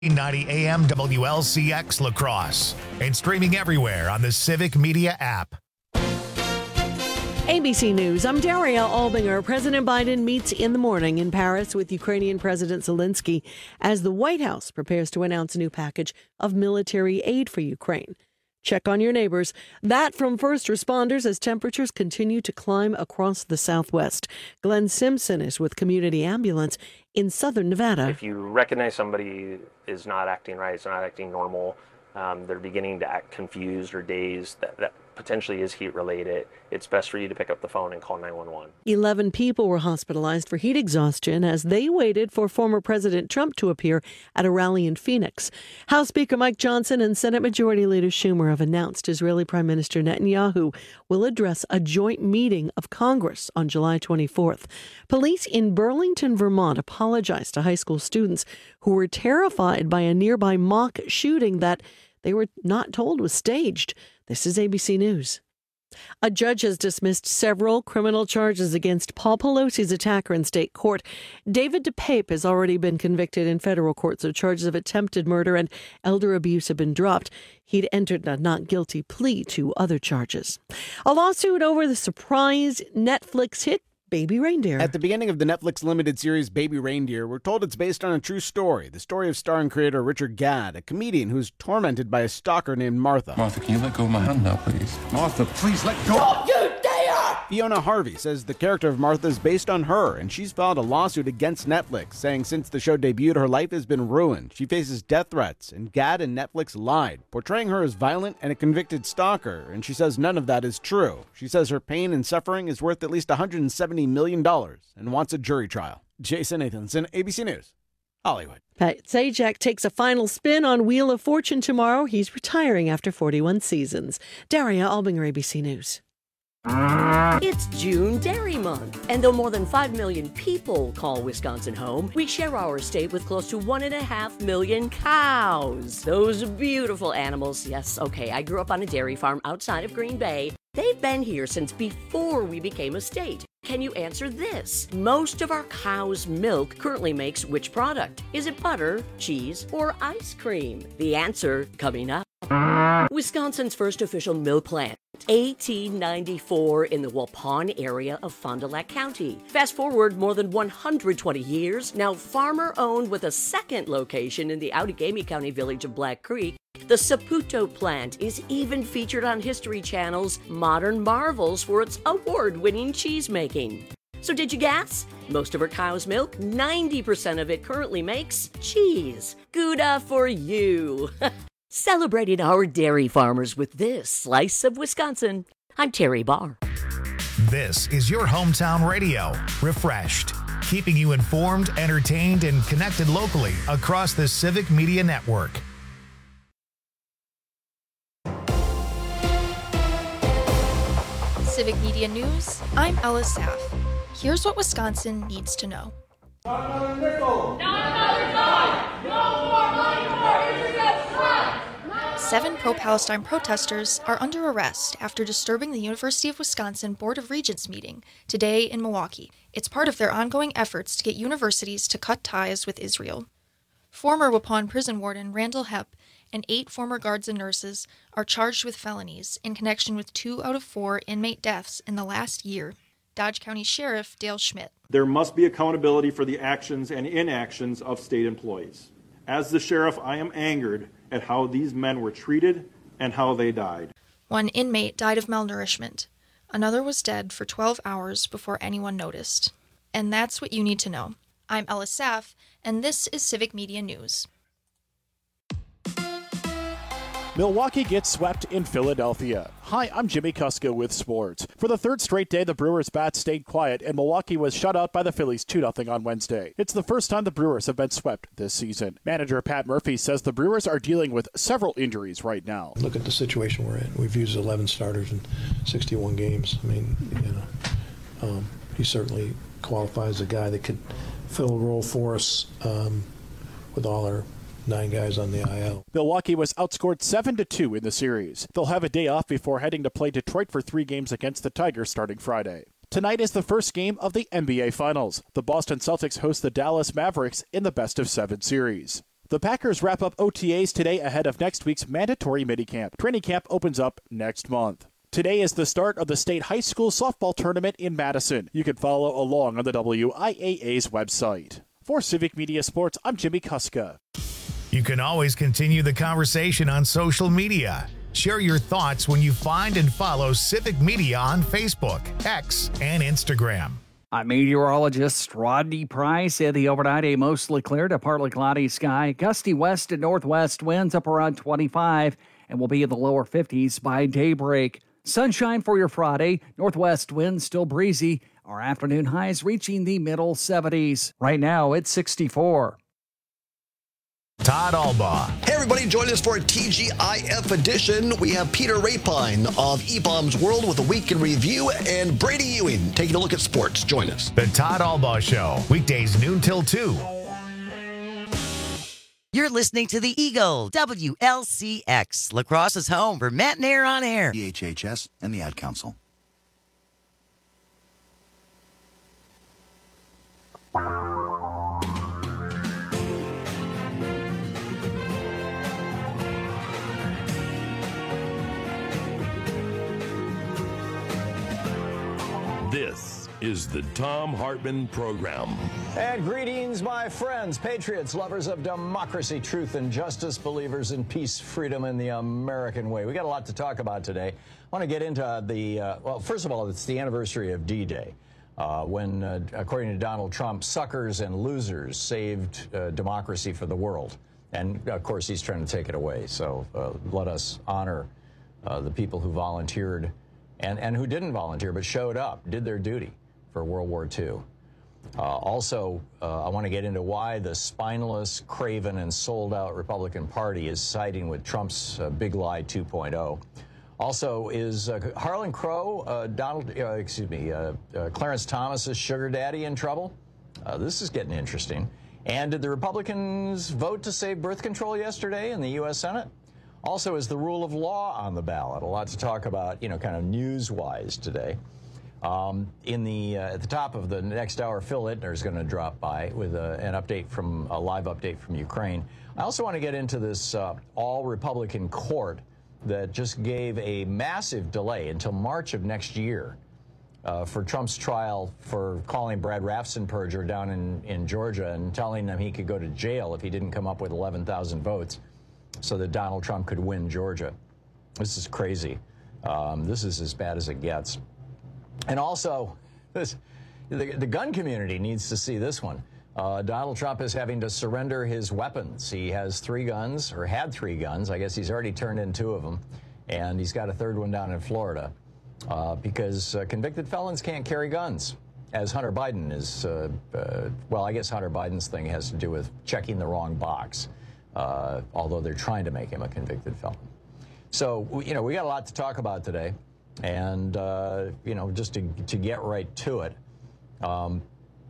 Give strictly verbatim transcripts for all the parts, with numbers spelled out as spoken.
ninety A M W L C X La Crosse and streaming everywhere on the Civic Media app. A B C News, I'm Daria Albinger. President Biden meets in the morning in Paris with Ukrainian President Zelensky as the White House prepares to announce a new package of military aid for Ukraine. Check on your neighbors. That from first responders as temperatures continue to climb across the Southwest. Glenn Simpson is with Community Ambulance in southern Nevada. If you recognize somebody is not acting right, is not acting normal, um, they're beginning to act confused or dazed, that, that potentially is heat related, it's best for you to pick up the phone and call nine one one. Eleven people were hospitalized for heat exhaustion as they waited for former President Trump to appear at a rally in Phoenix. House Speaker Mike Johnson and Senate Majority Leader Schumer have announced Israeli Prime Minister Netanyahu will address a joint meeting of Congress on July twenty-fourth. Police in Burlington, Vermont apologized to high school students who were terrified by a nearby mock shooting that they were not told was staged. This is A B C News. A judge has dismissed several criminal charges against Paul Pelosi's attacker in state court. David DePape has already been convicted in federal court, so charges of attempted murder and elder abuse have been dropped. He'd entered a not guilty plea to other charges. A lawsuit over the surprise Netflix hit Baby Reindeer. At the beginning of the Netflix limited series Baby Reindeer, we're told it's based on a true story. The story of star and creator Richard Gadd, a comedian who's tormented by a stalker named Martha. Martha, can you let go of my hand now, please? Martha, please let go. Don't you dare! Fiona Harvey says the character of Martha is based on her, and she's filed a lawsuit against Netflix, saying since the show debuted, her life has been ruined. She faces death threats, and Gadd and Netflix lied, portraying her as violent and a convicted stalker, and she says none of that is true. She says her pain and suffering is worth at least one hundred seventy million dollars and wants a jury trial. Jason Nathanson, A B C News, Hollywood. Pat Sajak takes a final spin on Wheel of Fortune tomorrow. He's retiring after forty-one seasons. Daria Albinger, A B C News. It's June Dairy Month, and though more than five million people call Wisconsin home, we share our state with close to one and a half million cows. Those beautiful animals. Yes, okay, I grew up on a dairy farm outside of Green Bay. They've been here since before we became a state. Can you answer this? Most of our cow's milk currently makes which product? Is it butter, cheese, or ice cream? The answer coming up. Wisconsin's first official milk plant, eighteen ninety-four, in the Waupun area of Fond du Lac County. Fast forward more than one hundred twenty years, now farmer-owned with a second location in the Outagamie County village of Black Creek. The Saputo plant is even featured on History Channel's Modern Marvels for its award-winning cheese making. So did you guess? Most of our cow's milk, ninety percent of it currently makes cheese. Gouda for you! Celebrating our dairy farmers with this slice of Wisconsin. I'm Terry Barr. This is your hometown radio, Refreshed, keeping you informed, entertained, and connected locally across the Civic Media Network. Civic Media News, I'm Ella Saff. Here's what Wisconsin needs to know. Not another nickel! Not another dime! No more money for internet strike! Seven pro-Palestine protesters are under arrest after disturbing the University of Wisconsin Board of Regents meeting today in Milwaukee. It's part of their ongoing efforts to get universities to cut ties with Israel. Former Waupun prison warden Randall Hepp and eight former guards and nurses are charged with felonies in connection with two out of four inmate deaths in the last year. Dodge County Sheriff Dale Schmidt. There must be accountability for the actions and inactions of state employees. As the sheriff, I am angered at how these men were treated and how they died. One inmate died of malnourishment. Another was dead for twelve hours before anyone noticed. And that's what you need to know. I'm Ella Saff, and this is Civic Media News. Milwaukee gets swept in Philadelphia. Hi, I'm Jimmy Kuska with sports. For the third straight day, the Brewers' bats stayed quiet, and Milwaukee was shut out by the Phillies two nothing on Wednesday. It's the first time the Brewers have been swept this season. Manager Pat Murphy says the Brewers are dealing with several injuries right now. Look at the situation we're in. We've used eleven starters in sixty-one games. I mean, you know, um, he certainly qualifies as a guy that could fill a role for us um, with all our nine guys on the I L. Milwaukee was outscored seven to two in the series. They'll have a day off before heading to play Detroit for three games against the Tigers starting Friday. Tonight is the first game of the N B A Finals. The Boston Celtics host the Dallas Mavericks in the best of seven series. The Packers wrap up O T As today ahead of next week's mandatory minicamp. Training camp opens up next month. Today is the start of the state high school softball tournament in Madison. You can follow along on the W I A A's website. For Civic Media Sports, I'm Jimmy Kuska. You can always continue the conversation on social media. Share your thoughts when you find and follow Civic Media on Facebook, X, and Instagram. I'm meteorologist Rodney Price. In the overnight, a mostly clear to partly cloudy sky. Gusty west and northwest winds up around twenty-five and will be in the lower fifties by daybreak. Sunshine for your Friday. Northwest winds still breezy. Our afternoon highs reaching the middle seventies. Right now, it's sixty-four. Todd Albaugh. Hey, everybody, join us for a T G I F edition. We have Peter Rapine of E-Bombs World with a week in review and Brady Ewing taking a look at sports. Join us. The Todd Albaugh Show, weekdays noon till two. You're listening to the Eagle, W L C X, La Crosse's home for Matt Nair on air. The H H S and the Ad Council. This is the Thom Hartmann Program. And greetings, my friends, patriots, lovers of democracy, truth, and justice, believers in peace, freedom, and the American way. We got a lot to talk about today. I want to get into the, uh, well, first of all, it's the anniversary of D-Day, uh, when, uh, according to Donald Trump, suckers and losers saved uh, democracy for the world. And, of course, he's trying to take it away. So uh, let us honor uh, the people who volunteered And, and who didn't volunteer but showed up, did their duty for World War Two. Uh, also, uh, I want to get into why the spineless, craven, and sold-out Republican Party is siding with Trump's uh, Big Lie two point oh. Also, is uh, Harlan Crow, uh, Donald, uh, excuse me, uh, uh, Clarence Thomas's sugar daddy in trouble? Uh, this is getting interesting. And did the Republicans vote to save birth control yesterday in the U S Senate? Also, is the rule of law on the ballot? A lot to talk about, you know, kind of news-wise today. Um, in the uh, at the top of the next hour, Phil Ittner is going to drop by with a, an update from a live update from Ukraine. I also want to get into this uh, all-Republican court that just gave a massive delay until March of next year uh, for Trump's trial for calling Brad Raffensperger down in, in Georgia and telling him he could go to jail if he didn't come up with eleven thousand votes. So that Donald Trump could win Georgia. This is crazy. Um, this is as bad as it gets. And also, this, the, the gun community needs to see this one. Uh, Donald Trump is having to surrender his weapons. He has three guns, or had three guns. I guess he's already turned in two of them. And he's got a third one down in Florida uh, because uh, convicted felons can't carry guns, as Hunter Biden is, uh, uh, well, I guess Hunter Biden's thing has to do with checking the wrong box. Uh, although they're trying to make him a convicted felon. So, you know, we got a lot to talk about today. And, uh, you know, just to, to get right to it, um,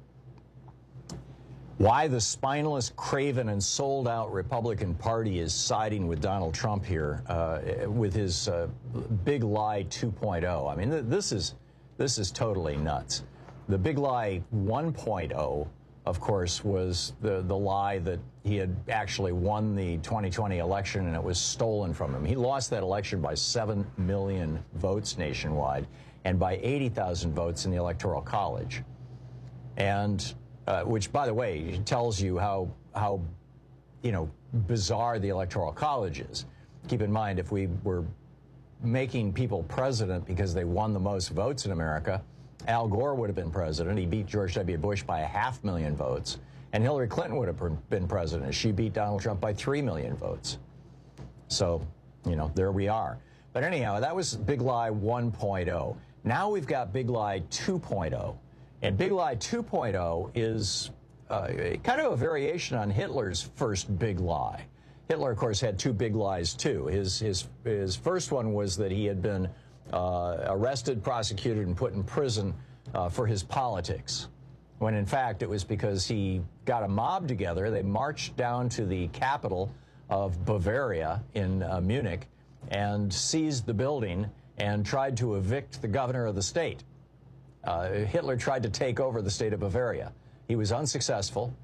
why the spineless, craven, and sold-out Republican Party is siding with Donald Trump here uh, with his uh, Big Lie two point oh. I mean, th- this is, this is totally nuts. The Big Lie one point oh, of course, was the, the lie that he had actually won the twenty twenty election and it was stolen from him. He lost that election by seven million votes nationwide and by eighty thousand votes in the Electoral College. And uh, which, by the way, tells you how, how, you know, bizarre the Electoral College is. Keep in mind, if we were making people president because they won the most votes in America, Al Gore would have been president. He beat George W. Bush by a half million votes. And Hillary Clinton would have been president. She beat Donald Trump by three million votes. So, you know, there we are. But anyhow, that was Big Lie one point oh. Now we've got Big Lie two point oh. And Big Lie two point oh is uh, kind of a variation on Hitler's first big lie. Hitler, of course, had two big lies, too. His, his, his first one was that he had been Uh, arrested, prosecuted, and put in prison uh, for his politics, when in fact it was because he got a mob together. They marched down to the capital of Bavaria in uh, Munich and seized the building and tried to evict the governor of the state. Uh, Hitler tried to take over the state of Bavaria. He was unsuccessful.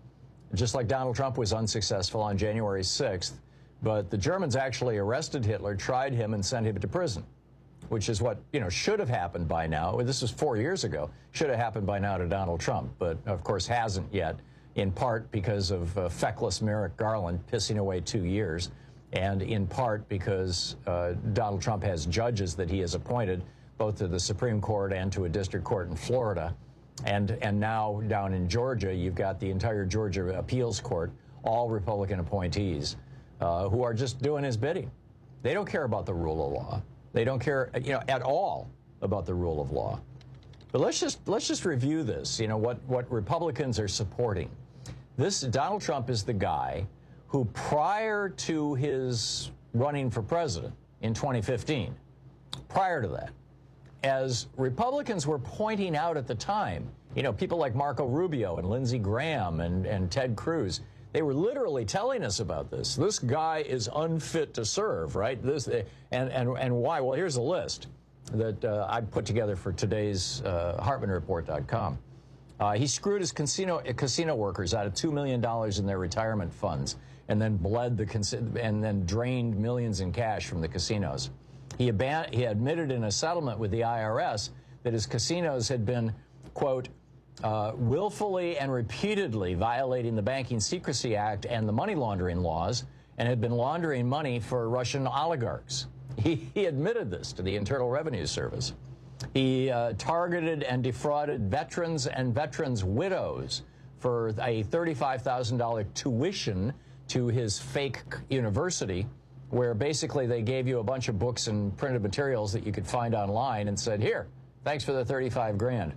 just like Donald Trump was unsuccessful on January sixth. But the Germans actually arrested Hitler, tried him, and sent him to prison, which is what, you know, should have happened by now. This was four years ago. Should have happened by now to Donald Trump, but of course hasn't yet, in part because of uh, feckless Merrick Garland pissing away two years, and in part because uh, Donald Trump has judges that he has appointed both to the Supreme Court and to a district court in Florida. And, and now down in Georgia, you've got the entire Georgia appeals court, all Republican appointees, uh, who are just doing his bidding. They don't care about the rule of law. They don't care, you know, at all about the rule of law. But let's just let's just review this. You know what what Republicans are supporting. This Donald Trump is the guy who, prior to his running for president in twenty fifteen, prior to that, as Republicans were pointing out at the time, you know, people like Marco Rubio and Lindsey Graham and and Ted Cruz. They were literally telling us about this. This guy is unfit to serve, right? This and and and why? Well, here's a list that uh, I put together for today's uh, Hartman Report dot com. Uh, he screwed his casino casino workers out of two million dollars in their retirement funds, and then bled the and then drained millions in cash from the casinos. He aban he admitted in a settlement with the I R S that his casinos had been, quote, Uh, willfully and repeatedly violating the Banking Secrecy Act and the money laundering laws, and had been laundering money for Russian oligarchs. He, he admitted this to the Internal Revenue Service. He uh, targeted and defrauded veterans and veterans' widows for a thirty-five thousand dollar tuition to his fake university, where basically they gave you a bunch of books and printed materials that you could find online and said, here, thanks for the thirty-five grand.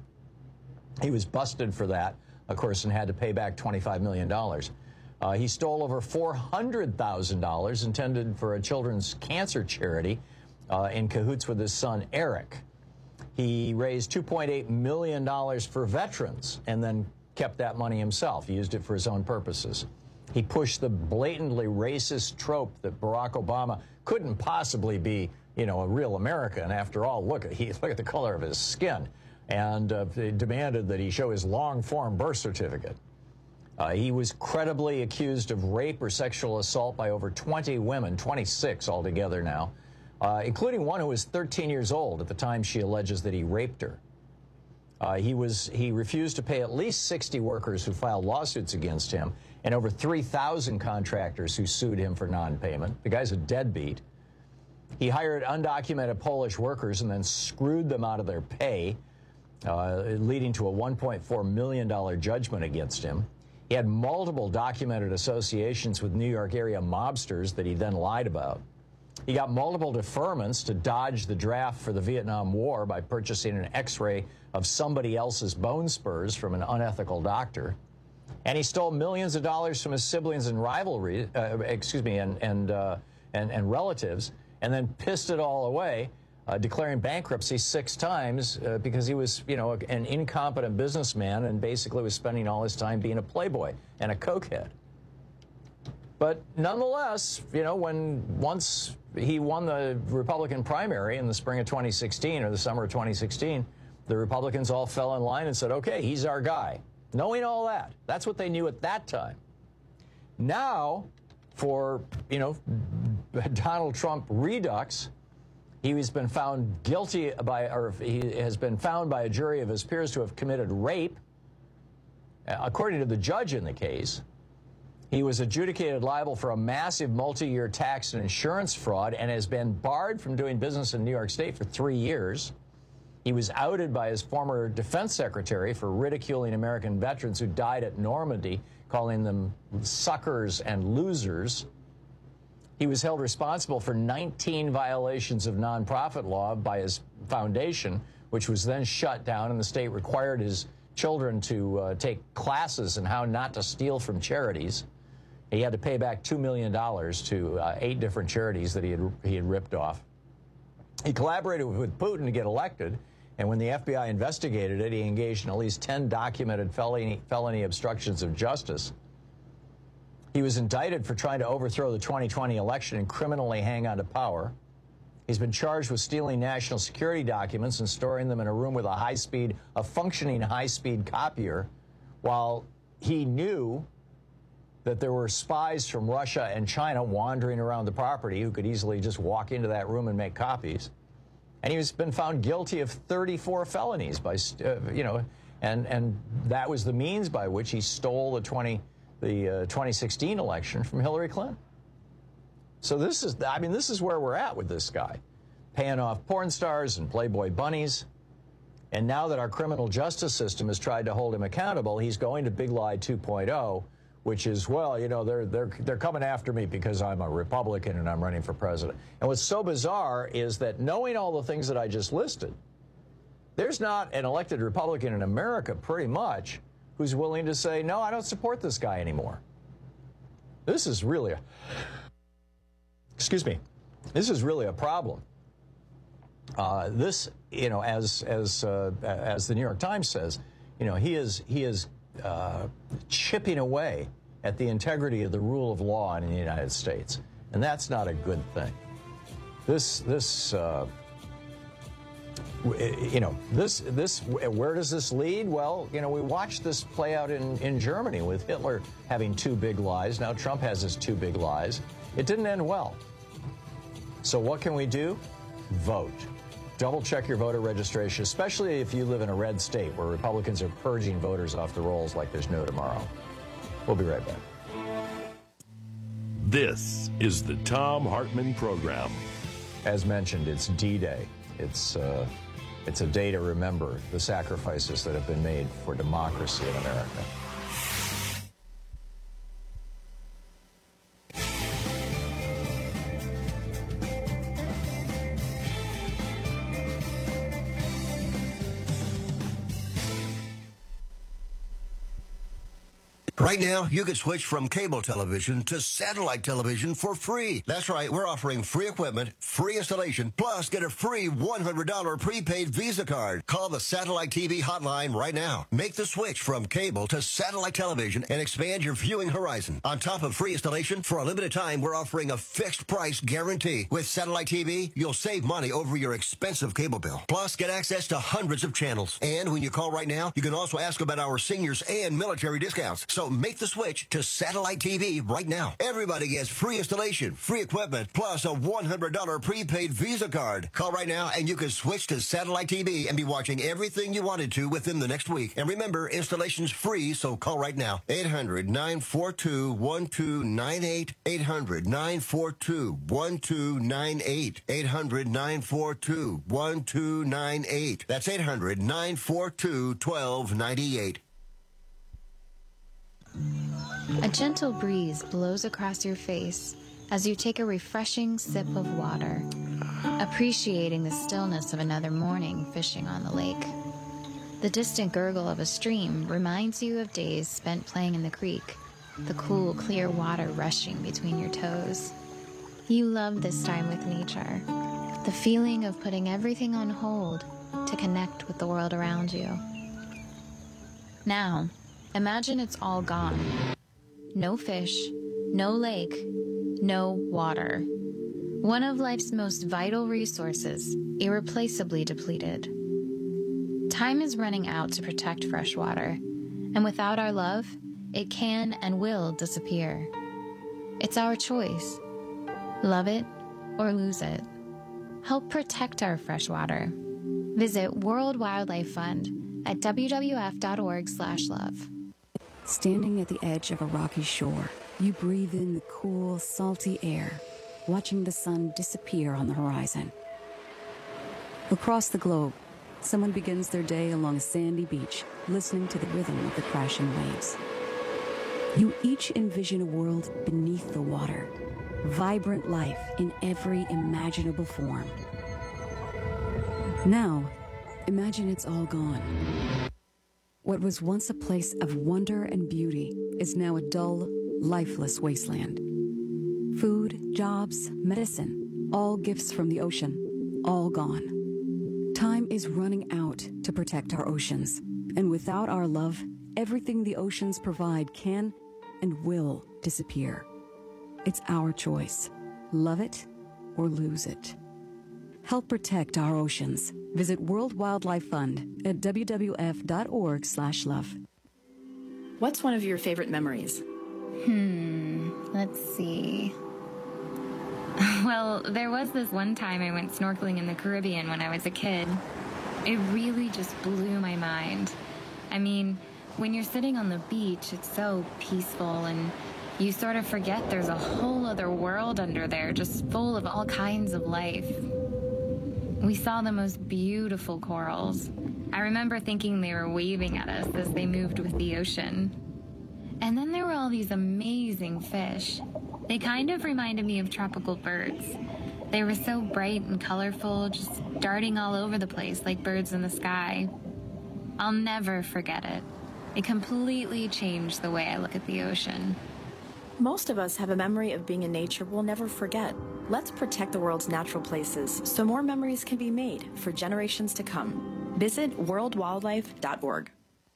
He was busted for that, of course, and had to pay back twenty-five million dollars. Uh, he stole over four hundred thousand dollars intended for a children's cancer charity uh, in cahoots with his son, Eric. He raised two point eight million dollars for veterans and then kept that money himself. He used it for his own purposes. He pushed the blatantly racist trope that Barack Obama couldn't possibly be, you know, a real American. After all, look at, he, look at the color of his skin. And uh, they demanded that he show his long-form birth certificate. Uh, he was credibly accused of rape or sexual assault by over twenty women, twenty-six altogether now, uh, including one who was thirteen years old at the time she alleges that he raped her. Uh, he was he refused to pay at least sixty workers who filed lawsuits against him, and over three thousand contractors who sued him for non-payment. The guy's a deadbeat. He hired undocumented Polish workers and then screwed them out of their pay, Uh, leading to a one point four million dollar judgment against him. He had multiple documented associations with New York area mobsters that he then lied about. He got multiple deferments to dodge the draft for the Vietnam War by purchasing an x-ray of somebody else's bone spurs from an unethical doctor. And he stole millions of dollars from his siblings and rivalry, uh, excuse me, and, and, uh, and, and relatives, and then pissed it all away, Uh, declaring bankruptcy six times uh, because he was, you know, an incompetent businessman and basically was spending all his time being a playboy and a cokehead. But nonetheless, you know, when once he won the Republican primary in the spring of twenty sixteen or the summer of twenty sixteen, the Republicans all fell in line and said, okay, he's our guy. Knowing all that, that's what they knew at that time. Now, for, you know, Donald Trump redux, he has been found guilty by, or he has been found by a jury of his peers to have committed rape. According to the judge in the case, he was adjudicated liable for a massive multi-year tax and insurance fraud and has been barred from doing business in New York State for three years. He was outed by his former defense secretary for ridiculing American veterans who died at Normandy, calling them suckers and losers. He was held responsible for nineteen violations of nonprofit law by his foundation, which was then shut down, and the state required his children to uh, take classes in how not to steal from charities. He had to pay back two million dollars to uh, eight different charities that he had, he had ripped off. He collaborated with Putin to get elected, and when the F B I investigated it, he engaged in at least ten documented felony, felony obstructions of justice. He was indicted for trying to overthrow the twenty twenty election and criminally hang on to power. He's been charged with stealing national security documents and storing them in a room with a high-speed, a functioning high-speed copier, while he knew that there were spies from Russia and China wandering around the property who could easily just walk into that room and make copies. And he's been found guilty of thirty-four felonies by, uh, you know, and and that was the means by which he stole the twenty the uh, twenty sixteen election from Hillary Clinton. So this is, I mean, this is where we're at with this guy, paying off porn stars and Playboy bunnies. And now that our criminal justice system has tried to hold him accountable, he's going to Big Lie two point oh, which is, well, you know, they're they're they're coming after me because I'm a Republican and I'm running for president. And what's so bizarre is that knowing all the things that I just listed, there's not an elected Republican in America, pretty much, who's willing to say, no, I don't support this guy anymore. This is really a, excuse me, this is really a problem. Uh, this, you know, as as uh, as the New York Times says, you know, he is he is uh, chipping away at the integrity of the rule of law in the United States, and that's not a good thing. This this uh, you know this this where does this lead? Well, you know, we watched this play out in in Germany with Hitler having two big lies. Now Trump has his two big lies. It didn't end well. So what can we do? Vote. Double check your voter registration, especially if you live in a red state where Republicans are purging voters off the rolls like there's no tomorrow. We'll be right back. This is the Thom Hartmann Program. As mentioned, it's D-Day. It's, uh, it's a day to remember the sacrifices that have been made for democracy in America. Right now, you can switch from cable television to satellite television for free. That's right, we're offering free equipment, free installation, plus get a free one hundred dollars prepaid Visa card. Call the Satellite T V hotline right now. Make the switch from cable to satellite television and expand your viewing horizon. On top of free installation, for a limited time, we're offering a fixed price guarantee. With Satellite T V, you'll save money over your expensive cable bill. Plus, get access to hundreds of channels. And when you call right now, you can also ask about our seniors and military discounts. So make the switch to Satellite T V right now. Everybody gets free installation, free equipment, plus a one hundred dollars prepaid Visa card. Call right now and you can switch to Satellite T V and be watching everything you wanted to within the next week. And remember, installation's free, so call right now. eight hundred, nine four two, one two nine eight. eight hundred, nine four two, one two nine eight. eight hundred, nine four two, one two nine eight. That's eight hundred, nine four two, one two nine eight. A gentle breeze blows across your face as you take a refreshing sip of water, appreciating the stillness of another morning fishing on the lake. The distant gurgle of a stream reminds you of days spent playing in the creek, the cool, clear water rushing between your toes. You love this time with nature, the feeling of putting everything on hold to connect with the world around you. Now, imagine it's all gone. No fish, no lake, no water. One of life's most vital resources, irreplaceably depleted. Time is running out to protect fresh water, and without our love, it can and will disappear. It's our choice. Love it or lose it. Help protect our fresh water. Visit World Wildlife Fund at w w f dot org slash love. Standing at the edge of a rocky shore, you breathe in the cool, salty air, watching the sun disappear on the horizon. Across the globe, someone begins their day along a sandy beach, listening to the rhythm of the crashing waves. You each envision a world beneath the water, vibrant life in every imaginable form. Now, imagine it's all gone. What was once a place of wonder and beauty is now a dull, lifeless wasteland. Food, jobs, medicine, all gifts from the ocean, all gone. Time is running out to protect our oceans, and without our love, everything the oceans provide can and will disappear. It's our choice. Love it or lose it. Help protect our oceans. Visit World Wildlife Fund at w w f dot org slash love. What's one of your favorite memories? Hmm, let's see. Well, there was this one time I went snorkeling in the Caribbean when I was a kid. It really just blew my mind. I mean, when you're sitting on the beach, it's so peaceful, and you sort of forget there's a whole other world under there, just full of all kinds of life. We saw the most beautiful corals. I remember thinking they were waving at us as they moved with the ocean. And then there were all these amazing fish. They kind of reminded me of tropical birds. They were so bright and colorful, just darting all over the place like birds in the sky. I'll never forget it. It completely changed the way I look at the ocean. Most of us have a memory of being in nature we'll never forget. Let's protect the world's natural places so more memories can be made for generations to come. Visit world wildlife dot org.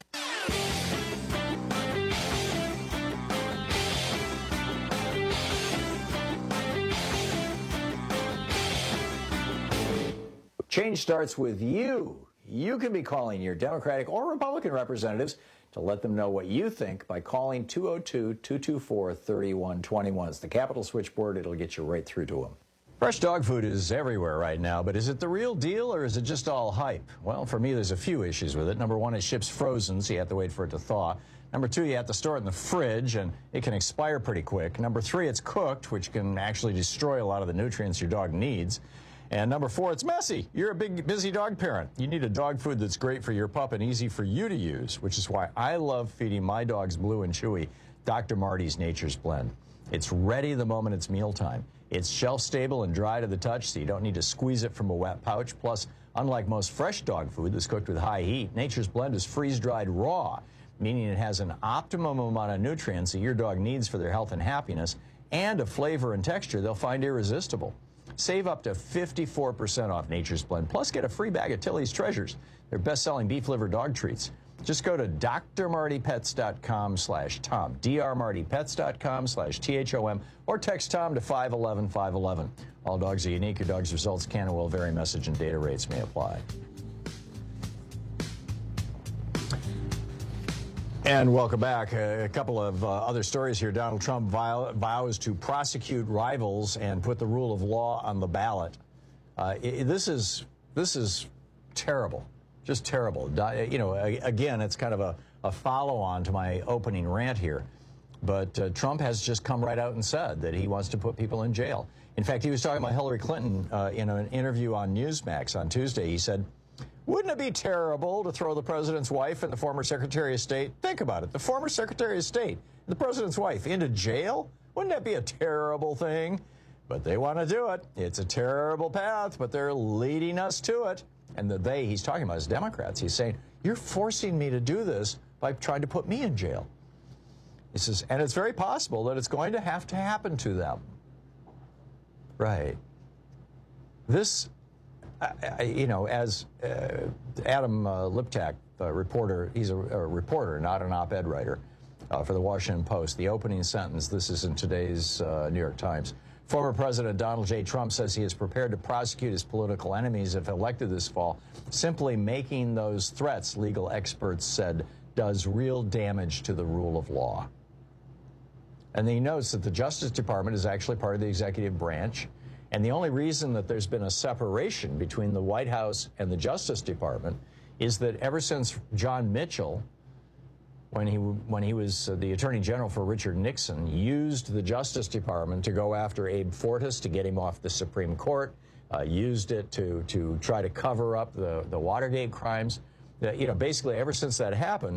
Change starts with you. You can be calling your Democratic or Republican representatives to let them know what you think by calling two oh two, two two four, three one two one. It's the Capitol switchboard. It'll get you right through to them. Fresh dog food is everywhere right now, but is it the real deal or is it just all hype? Well, for me, there's a few issues with it. Number one, it ships frozen, so you have to wait for it to thaw. Number two, you have to store it in the fridge, and it can expire pretty quick. Number three, it's cooked, which can actually destroy a lot of the nutrients your dog needs. And number four, it's messy. You're a big, busy dog parent. You need a dog food that's great for your pup and easy for you to use, which is why I love feeding my dogs Blue and Chewy Doctor Marty's Nature's Blend. It's ready the moment it's mealtime. It's shelf-stable and dry to the touch, so you don't need to squeeze it from a wet pouch. Plus, unlike most fresh dog food that's cooked with high heat, Nature's Blend is freeze-dried raw, meaning it has an optimum amount of nutrients that your dog needs for their health and happiness, and a flavor and texture they'll find irresistible. Save up to fifty-four percent off Nature's Blend, plus get a free bag of Tilly's Treasures, their best-selling beef liver dog treats. Just go to D R Marty Pets dot com slash Tom, D R Marty Pets dot com slash T H O M, or text Tom to five one one, five one one. All dogs are unique. Your dog's results can and will vary. Message and data rates may apply. And welcome back. A couple of uh, other stories here. Donald Trump vow vows to prosecute rivals and put the rule of law on the ballot. Uh, it, this is this is terrible, just terrible. You know, again, it's kind of a, a follow-on to my opening rant here. But uh, Trump has just come right out and said that he wants to put people in jail. In fact, he was talking about Hillary Clinton uh, in an interview on Newsmax on Tuesday. He said, "Wouldn't it be terrible to throw the president's wife and the former Secretary of State, think about it, the former Secretary of State, the president's wife, into jail? Wouldn't that be a terrible thing? But they want to do it. It's a terrible path, but they're leading us to it." And the they he's talking about is Democrats. He's saying, "You're forcing me to do this by trying to put me in jail." He says, and it's very possible that it's going to have to happen to them. Right. This... I, you know, as uh, Adam uh, Liptak, a reporter, he's a, a reporter, not an op-ed writer, uh, for the Washington Post. The opening sentence, this is in today's uh, New York Times. Former President Donald J. Trump says he is prepared to prosecute his political enemies if elected this fall. Simply making those threats, legal experts said, does real damage to the rule of law. And he notes that the Justice Department is actually part of the executive branch. And the only reason that there's been a separation between the White House and the Justice Department is that ever since John Mitchell, when he when he was the Attorney General for Richard Nixon, used the Justice Department to go after Abe Fortas to get him off the Supreme Court, uh, used it to to try to cover up the the Watergate crimes. That, you know, basically ever since that happened,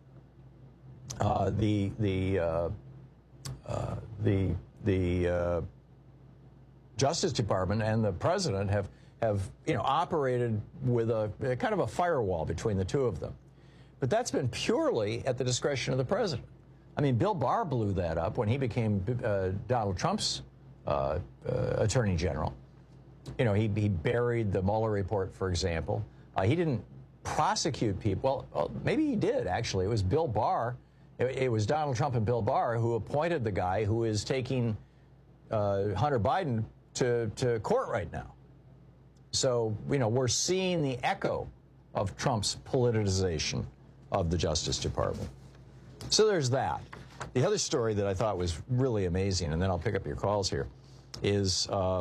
uh, the the uh, uh, the the uh, Justice Department and the president have, have you know, operated with a, a kind of a firewall between the two of them. But that's been purely at the discretion of the president. I mean, Bill Barr blew that up when he became uh, Donald Trump's uh, uh, Attorney General. You know, he, he buried the Mueller report, for example. Uh, he didn't prosecute people. Well, well, maybe he did, actually. It was Bill Barr. It, it was Donald Trump and Bill Barr who appointed the guy who is taking uh, Hunter Biden To, to court right now. So, you know, we're seeing the echo of Trump's politicization of the Justice Department. So there's that. The other story that I thought was really amazing, and then I'll pick up your calls here, is uh,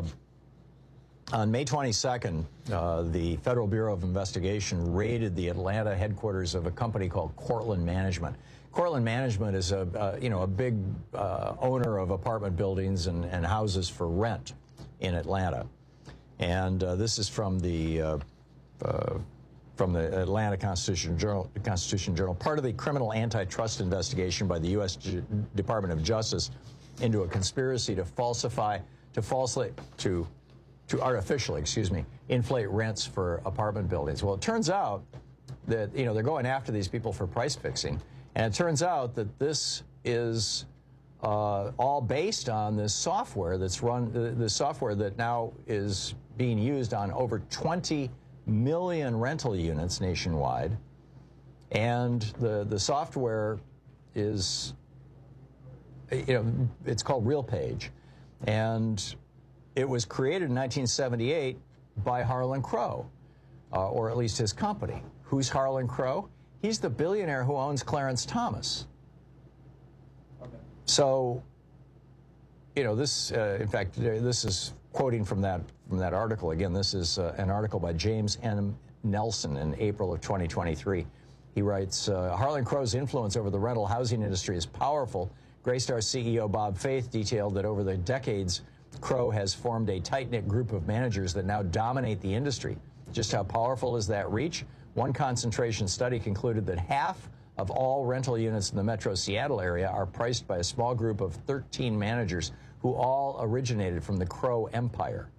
on May twenty-second, uh, the Federal Bureau of Investigation raided the Atlanta headquarters of a company called Cortland Management. Cortland Management is a, uh, you know, a big uh, owner of apartment buildings and, and houses for rent in Atlanta. And uh, this is from the uh, uh, from the Atlanta Constitution Journal, Constitution Journal, part of the criminal antitrust investigation by the U S G Department of Justice into a conspiracy to falsify, to falsely, to, to artificially, excuse me, inflate rents for apartment buildings. Well, it turns out that, you know, they're going after these people for price fixing, and it turns out that this is uh, all based on this software that's run, the, the software that now is being used on over twenty million rental units nationwide, and the the software is, you know, it's called RealPage, and it was created in nineteen seventy-eight by Harlan Crow, uh, or at least his company. Who's Harlan Crow? He's the billionaire who owns Clarence Thomas. Okay. So, you know, this, uh, in fact, this is quoting from that from that article. Again, this is uh, an article by James N. Nelson in April of twenty twenty-three. He writes, uh, Harlan Crow's influence over the rental housing industry is powerful. Greystar C E O Bob Faith detailed that over the decades, Crow has formed a tight-knit group of managers that now dominate the industry. Just how powerful is that reach? One concentration study concluded that half of all rental units in the metro Seattle area are priced by a small group of thirteen managers who all originated from the Crow empire.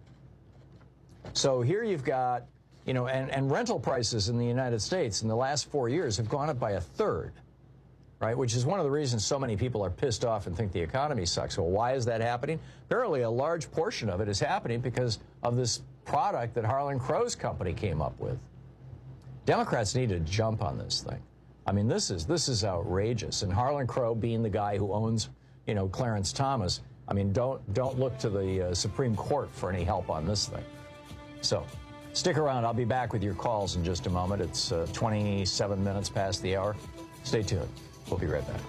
So here you've got, you know, and, and rental prices in the United States in the last four years have gone up by a third, right? Which is one of the reasons so many people are pissed off and think the economy sucks. Well, why is that happening? Apparently a large portion of it is happening because of this product that Harlan Crow's company came up with. Democrats need to jump on this thing. I mean, this is this is outrageous. And Harlan Crow being the guy who owns, you know, Clarence Thomas, I mean, don't don't look to the uh, Supreme Court for any help on this thing. So stick around. I'll be back with your calls in just a moment. It's uh, twenty-seven minutes past the hour. Stay tuned. We'll be right back.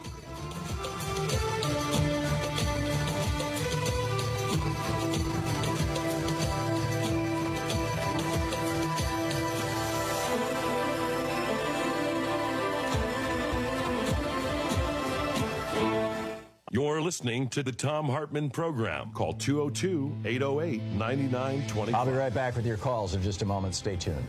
You're listening to the Thom Hartmann Program. Call two oh two, eight oh eight, nine nine two five. I'll be right back with your calls in just a moment. Stay tuned.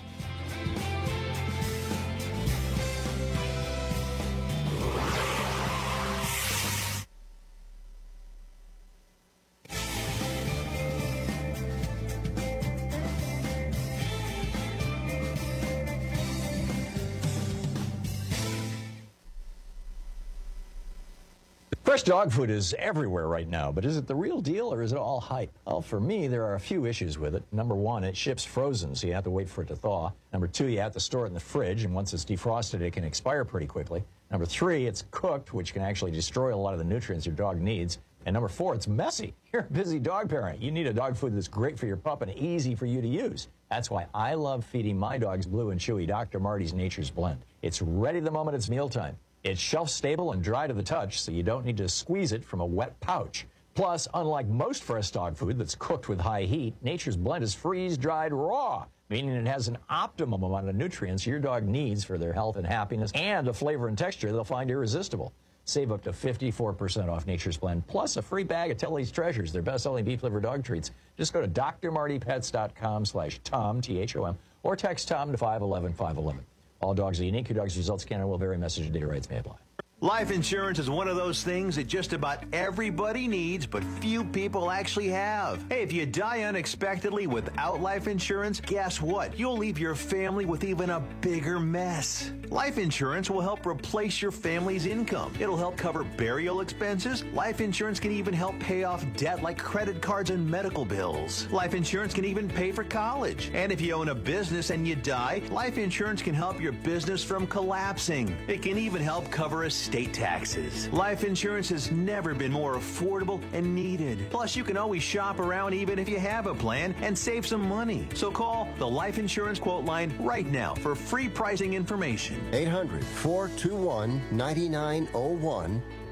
Fresh dog food is everywhere right now, but is it the real deal or is it all hype? Well, for me, there are a few issues with it. Number one, it ships frozen, so you have to wait for it to thaw. Number two, you have to store it in the fridge, and once it's defrosted, it can expire pretty quickly. Number three, it's cooked, which can actually destroy a lot of the nutrients your dog needs. And number four, it's messy. You're a busy dog parent. You need a dog food that's great for your pup and easy for you to use. That's why I love feeding my dogs Blue and Chewy Doctor Marty's Nature's Blend. It's ready the moment it's mealtime. It's shelf-stable and dry to the touch, so you don't need to squeeze it from a wet pouch. Plus, unlike most fresh dog food that's cooked with high heat, Nature's Blend is freeze-dried raw, meaning it has an optimum amount of nutrients your dog needs for their health and happiness, and a flavor and texture they'll find irresistible. Save up to fifty-four percent off Nature's Blend, plus a free bag of Telly's Treasures, their best-selling beef-liver dog treats. Just go to d r marty pets dot com slash Tom, T H O M, or text Tom to five one one, five one one. All dogs are unique. Your dog's results can and will vary. Message and data rights may apply. Life insurance is one of those things that just about everybody needs, but few people actually have. Hey, if you die unexpectedly without life insurance, guess what? You'll leave your family with even a bigger mess. Life insurance will help replace your family's income. It'll help cover burial expenses. Life insurance can even help pay off debt like credit cards and medical bills. Life insurance can even pay for college. And if you own a business and you die, life insurance can help your business from collapsing. It can even help cover estate taxes. Life insurance has never been more affordable and needed. Plus, you can always shop around even if you have a plan and save some money. So call the Life Insurance Quote Line right now for free pricing information. eight hundred, four two one, nine nine zero one.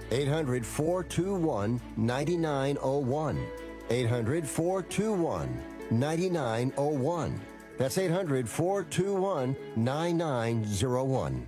eight hundred, four two one, nine nine zero one. eight hundred, four two one, nine nine zero one. That's eight hundred, four two one, nine nine zero one.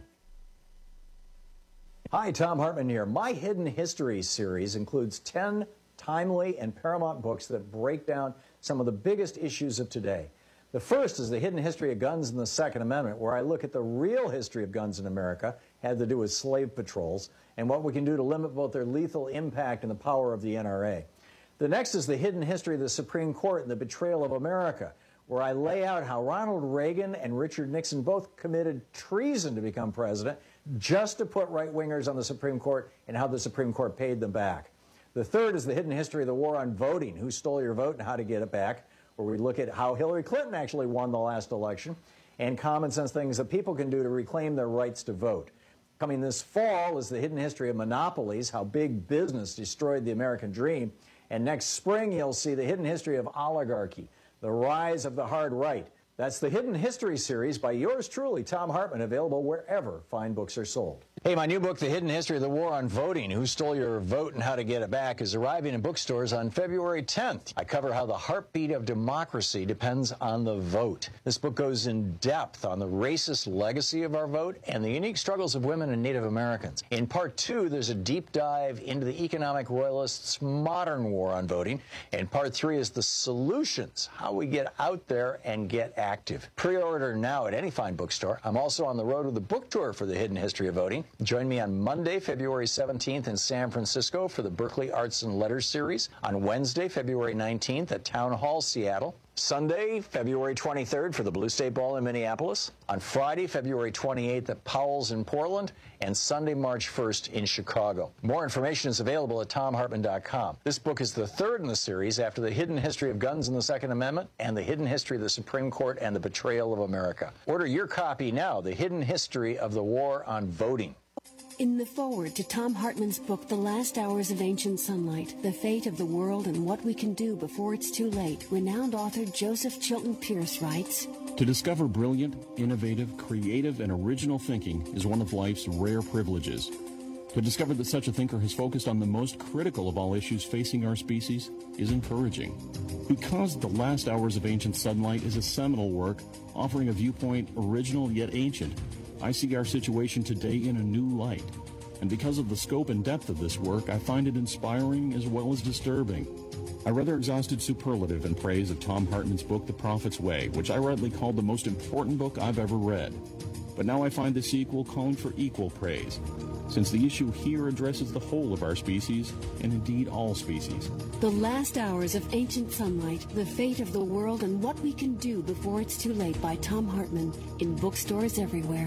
Hi, Thom Hartmann here. My Hidden History series includes ten timely and paramount books that break down some of the biggest issues of today. The first is The Hidden History of Guns and the Second Amendment, where I look at the real history of guns in America, had to do with slave patrols, and what we can do to limit both their lethal impact and the power of the N R A. The next is The Hidden History of the Supreme Court and the Betrayal of America, where I lay out how Ronald Reagan and Richard Nixon both committed treason to become president just to put right-wingers on the Supreme Court and how the Supreme Court paid them back. The third is The Hidden History of the War on Voting, who stole your vote and how to get it back, where we look at how Hillary Clinton actually won the last election, and common sense things that people can do to reclaim their rights to vote. Coming this fall is The Hidden History of Monopolies, how big business destroyed the American dream. And next spring, you'll see The Hidden History of Oligarchy, the rise of the hard right. That's the Hidden History series by yours truly, Thom Hartmann, available wherever fine books are sold. Hey, my new book, The Hidden History of the War on Voting, Who Stole Your Vote and How to Get It Back, is arriving in bookstores on February tenth. I cover how the heartbeat of democracy depends on the vote. This book goes in depth on the racist legacy of our vote and the unique struggles of women and Native Americans. In part two, there's a deep dive into the economic royalists' modern war on voting. And part three is the solutions, how we get out there and get active. Pre-order now at any fine bookstore. I'm also on the road with a book tour for The Hidden History of Voting. Join me on Monday, February seventeenth in San Francisco for the Berkeley Arts and Letters series. On Wednesday, February nineteenth at Town Hall, Seattle. Sunday, February twenty-third for the Blue State Ball in Minneapolis. On Friday, February twenty-eighth at Powell's in Portland. And Sunday, March first in Chicago. More information is available at Thom Hartmann dot com. This book is the third in the series after The Hidden History of Guns and the Second Amendment and The Hidden History of the Supreme Court and the Betrayal of America. Order your copy now, The Hidden History of the War on Voting. In the foreword to Thom Hartmann's book, The Last Hours of Ancient Sunlight, The Fate of the World and What We Can Do Before It's Too Late, renowned author Joseph Chilton Pierce writes, To discover brilliant, innovative, creative, and original thinking is one of life's rare privileges. To discover that such a thinker has focused on the most critical of all issues facing our species is encouraging. Because The Last Hours of Ancient Sunlight is a seminal work offering a viewpoint original yet ancient, I see our situation today in a new light. And because of the scope and depth of this work, I find it inspiring as well as disturbing. I rather exhausted superlative in praise of Thom Hartmann's book, The Prophet's Way, which I rightly called the most important book I've ever read. But now I find the sequel calling for equal praise, since the issue here addresses the whole of our species, and indeed all species. The Last Hours of Ancient Sunlight, The Fate of the World and What We Can Do Before It's Too Late by Thom Hartmann, in bookstores everywhere.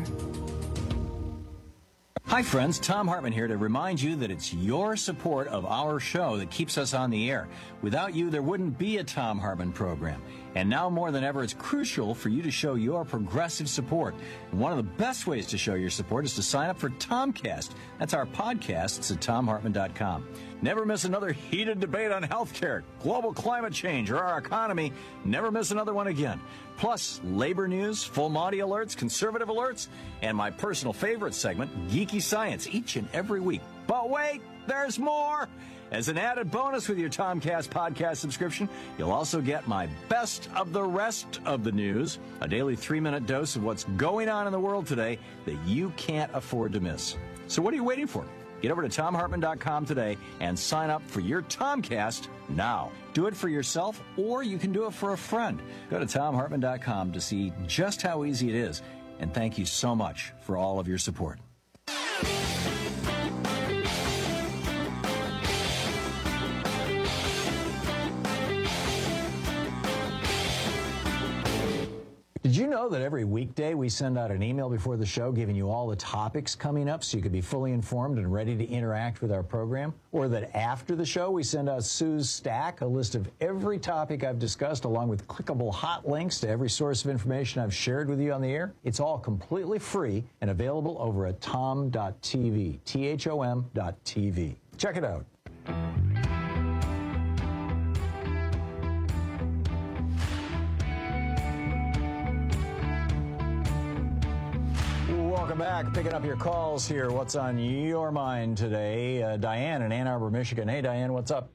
Hi friends, Thom Hartmann here to remind you that it's your support of our show that keeps us on the air. Without you, there wouldn't be a Thom Hartmann program. And now more than ever, it's crucial for you to show your progressive support. And one of the best ways to show your support is to sign up for Tomcast. That's our podcasts at Thom Hartmann dot com. Never miss another heated debate on healthcare, global climate change, or our economy. Never miss another one again. Plus, labor news, full Monty alerts, conservative alerts, and my personal favorite segment, Geeky Science, each and every week. But wait, there's more! As an added bonus with your Tomcast podcast subscription, you'll also get my best of the rest of the news, a daily three-minute dose of what's going on in the world today that you can't afford to miss. So what are you waiting for? Get over to Thom Hartmann dot com today and sign up for your Tomcast now. Do it for yourself, or you can do it for a friend. Go to Thom Hartmann dot com to see just how easy it is. And thank you so much for all of your support. Did you know that every weekday we send out an email before the show giving you all the topics coming up so you can be fully informed and ready to interact with our program? Or that after the show we send out Sue's Stack, a list of every topic I've discussed along with clickable hot links to every source of information I've shared with you on the air? It's all completely free and available over at tom dot t v, T H O M dot T V. Check it out. Welcome Welcome back. Picking up your calls here. What's on your mind today? Uh, Diane in Ann Arbor, Michigan. Hey, Diane, what's up?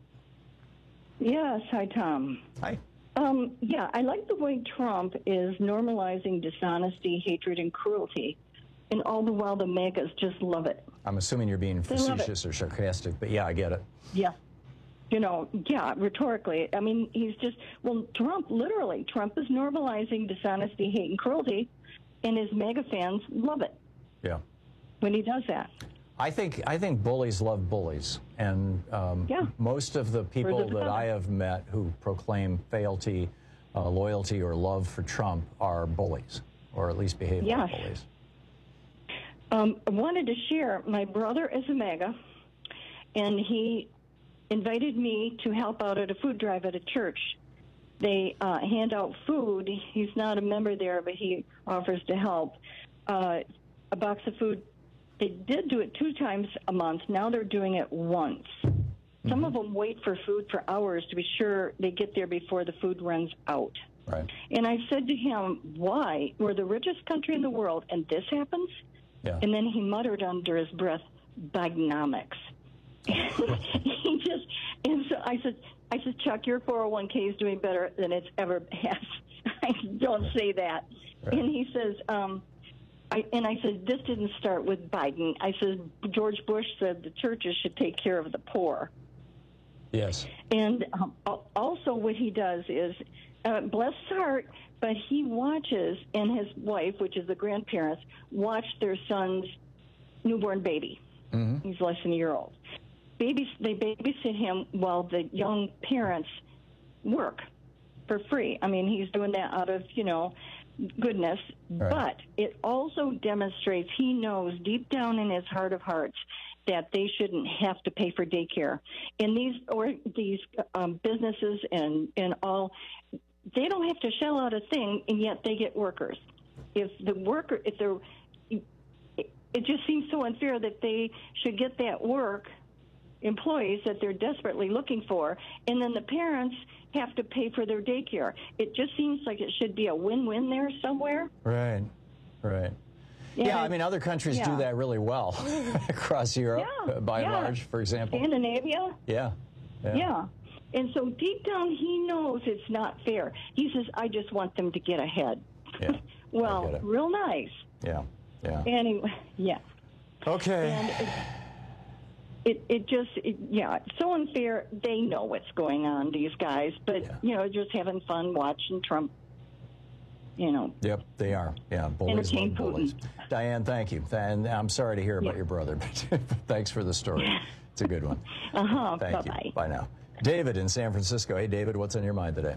Yes. Hi, Tom. Hi. Um, yeah, I like the way Trump is normalizing dishonesty, hatred, and cruelty. And all the while, the MAGAs just love it. I'm assuming you're being They love facetious or sarcastic, but yeah, I get it. Yeah. You know, yeah, rhetorically. I mean, he's just, well, Trump, literally, Trump is normalizing dishonesty, hate, and cruelty, and his MAGA fans love it Yeah. when he does that. I think I think bullies love bullies, and um, Yeah. most of the people Birds of a that feather. I have met who proclaim fealty, uh, loyalty, or love for Trump are bullies, or at least behave Yes. like bullies. Um, I wanted to share, my brother is a MAGA, and he invited me to help out at a food drive at a church. They uh, hand out food. He's not a member there, but he offers to help. Uh, a box of food. They did do it two times a month. Now they're doing it once. Some of them wait for food for hours to be sure they get there before the food runs out. Right. And I said to him, why? We're the richest country in the world, and this happens? Yeah. And then he muttered under his breath, Bidenomics. he just, and so I said, I said, Chuck, your four oh one k is doing better than it's ever has. I don't say that. Right. And he says, um, I, and I said, this didn't start with Biden. I said, George Bush said the churches should take care of the poor. Yes. And um, al- also what he does is, uh, bless his heart, but he watches, and his wife, which is the grandparents, watch their son's newborn baby. Mm-hmm. He's less than a year old. Babies, they babysit him while the young parents work for free. I mean, he's doing that out of, you know, goodness. Right. But it also demonstrates he knows deep down in his heart of hearts that they shouldn't have to pay for daycare. And these or these um, businesses and, and all, they don't have to shell out a thing, and yet they get workers. If the worker, if they're, it just seems so unfair that they should get that work, employees that they're desperately looking for, and then the parents have to pay for their daycare. It just seems like it should be a win-win there somewhere. Right. Right. Yeah, Yeah, I mean, other countries yeah. do that really well across Europe, Yeah, uh, by and yeah. large, for example. Scandinavia. Yeah. Yeah. Yeah. And so deep down, he knows it's not fair. He says, I just want them to get ahead. Yeah. Well, real nice. Yeah. Yeah. Anyway, yeah. Okay. And it, it, it just, it, yeah, it's so unfair. They know what's going on, these guys, but, you know, just having fun watching Trump, you know. Yep, they are. Yeah, bullies Entertain love bullies. Diane, thank you. And I'm sorry to hear about Yeah. your brother, but thanks for the story. It's a good one. Uh-huh. Thank Bye-bye. you. Bye now. David in San Francisco. Hey, David, what's on your mind today?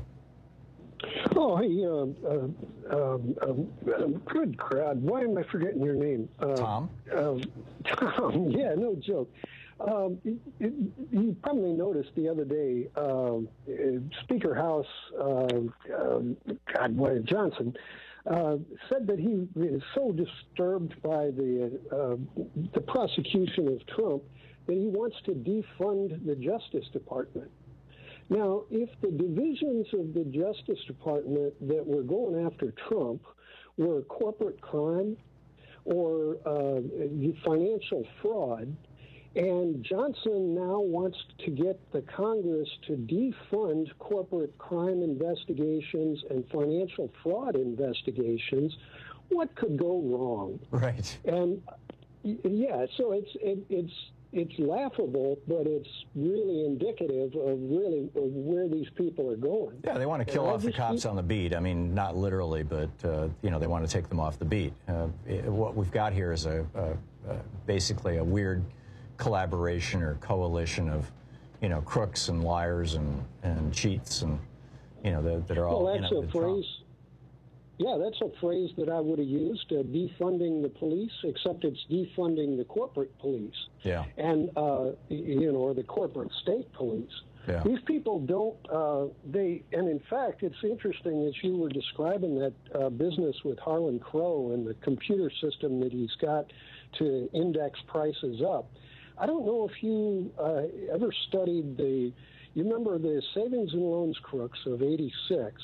Oh, hey, uh, uh, um, um, um, good crowd. Why am I forgetting your name? Uh, Tom? Um, Tom, yeah, no joke. Um, it, it, you probably noticed the other day, um, uh, Speaker House, uh, um, God, what, Johnson, uh, said that he is so disturbed by the uh, the prosecution of Trump that he wants to defund the Justice Department. Now, if the divisions of the Justice Department that were going after Trump were corporate crime or uh, financial fraud, and Johnson now wants to get the Congress to defund corporate crime investigations and financial fraud investigations, what could go wrong? Right. And yeah, so it's it, it's it's laughable, but it's really indicative of really of where these people are going. Yeah, they want to kill And I off the just cops keep- on the beat. I mean, not literally, but, uh, you know, they want to take them off the beat. Uh, it, what we've got here is a, a, a basically a weird collaboration or coalition of, you know, crooks and liars and, and cheats and, you know, that, that are all well, in that's it a with Trump. phrase. Yeah, that's a phrase that I would have used, uh, defunding the police, except it's defunding the corporate police. Yeah. And, uh, you know, or the corporate state police. Yeah. These people don't, uh, they, and in fact, it's interesting as you were describing that uh, business with Harlan Crow and the computer system that he's got to index prices up. I don't know if you uh, ever studied the, you remember the savings and loans crooks of eighty-six.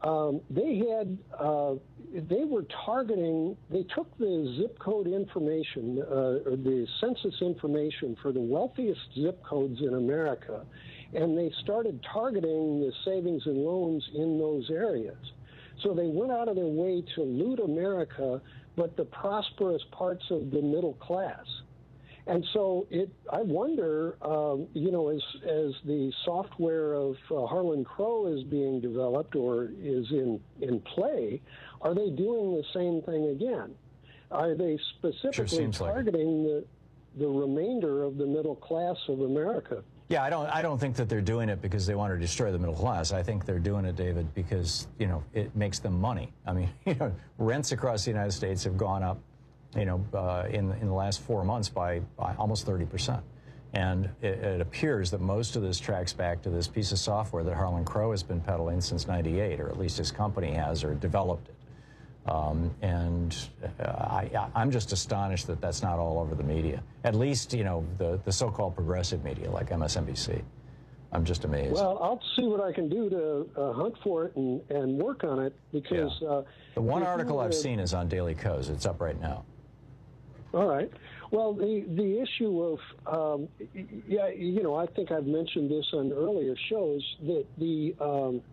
um, they had uh, they were targeting. They took the zip code information, uh, or the census information for the wealthiest zip codes in America, and they started targeting the savings and loans in those areas. So they went out of their way to loot America, but the prosperous parts of the middle class. And so it, I wonder, um, you know, as as the software of uh, Harlan Crow is being developed or is in, in play, are they doing the same thing again? Are they specifically sure targeting like the, the remainder of the middle class of America? Yeah, I don't. I don't think that they're doing it because they want to destroy the middle class. I think they're doing it, David, because you know it makes them money. I mean, you know, rents across the United States have gone up, you know, uh, in in the last four months by, by almost thirty percent, and it, it appears that most of this tracks back to this piece of software that Harlan Crow has been peddling since ninety-eight, or at least his company has, or developed it. Um, and uh, I, I'm just astonished that that's not all over the media. At least, you know, the, the so-called progressive media like M S N B C. I'm just amazed. Well, I'll see what I can do to uh, hunt for it and, and work on it because... Yeah. Uh, the one article I've seen is on Daily Kos. It's up right now. All right. Well, the, the issue of, um, yeah, you know, I think I've mentioned this on earlier shows that the... Um,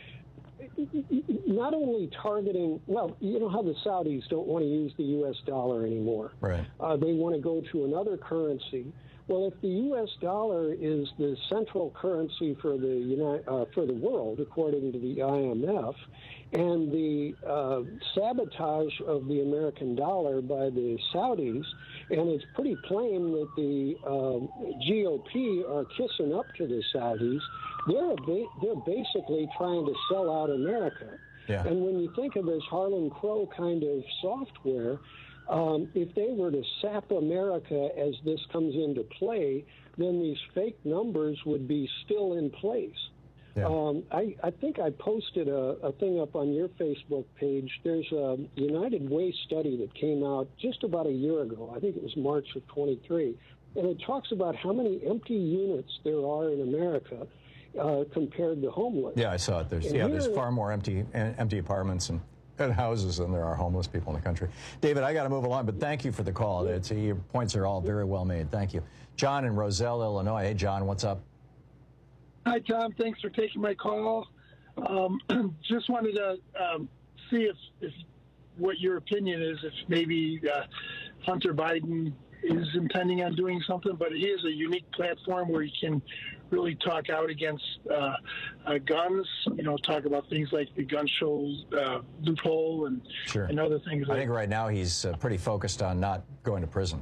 not only targeting, well, you know how the Saudis don't want to use the U S dollar anymore. Right. Uh, they want to go to another currency. Well, if the U S dollar is the central currency for the United, uh, for the world, according to the I M F, and the uh, sabotage of the American dollar by the Saudis, and it's pretty plain that the uh, G O P are kissing up to the Saudis. They're a ba- they're basically trying to sell out America. Yeah. And when you think of this Harlan Crow kind of software, um, if they were to sap America as this comes into play, then these fake numbers would be still in place. Yeah. Um, I, I think I posted a, a thing up on your Facebook page. There's a United Way study that came out just about a year ago. I think it was March of twenty-three. And it talks about how many empty units there are in America uh, compared to homeless. Yeah, I saw it. There's, yeah, there's far more empty empty apartments and, and houses than there are homeless people in the country. David, I got to move along, but thank you for the call. It's, your points are all very well made. Thank you. John in Roselle, Illinois. Hey, John, what's up? Hi, Tom. Thanks for taking my call. Um, just wanted to um, see if, if what your opinion is, if maybe uh, Hunter Biden is intending on doing something, but he has a unique platform where he can really talk out against uh, uh, guns, you know, talk about things like the gun show uh, loophole and, sure. and other things. I like think right now he's uh, pretty focused on not going to prison.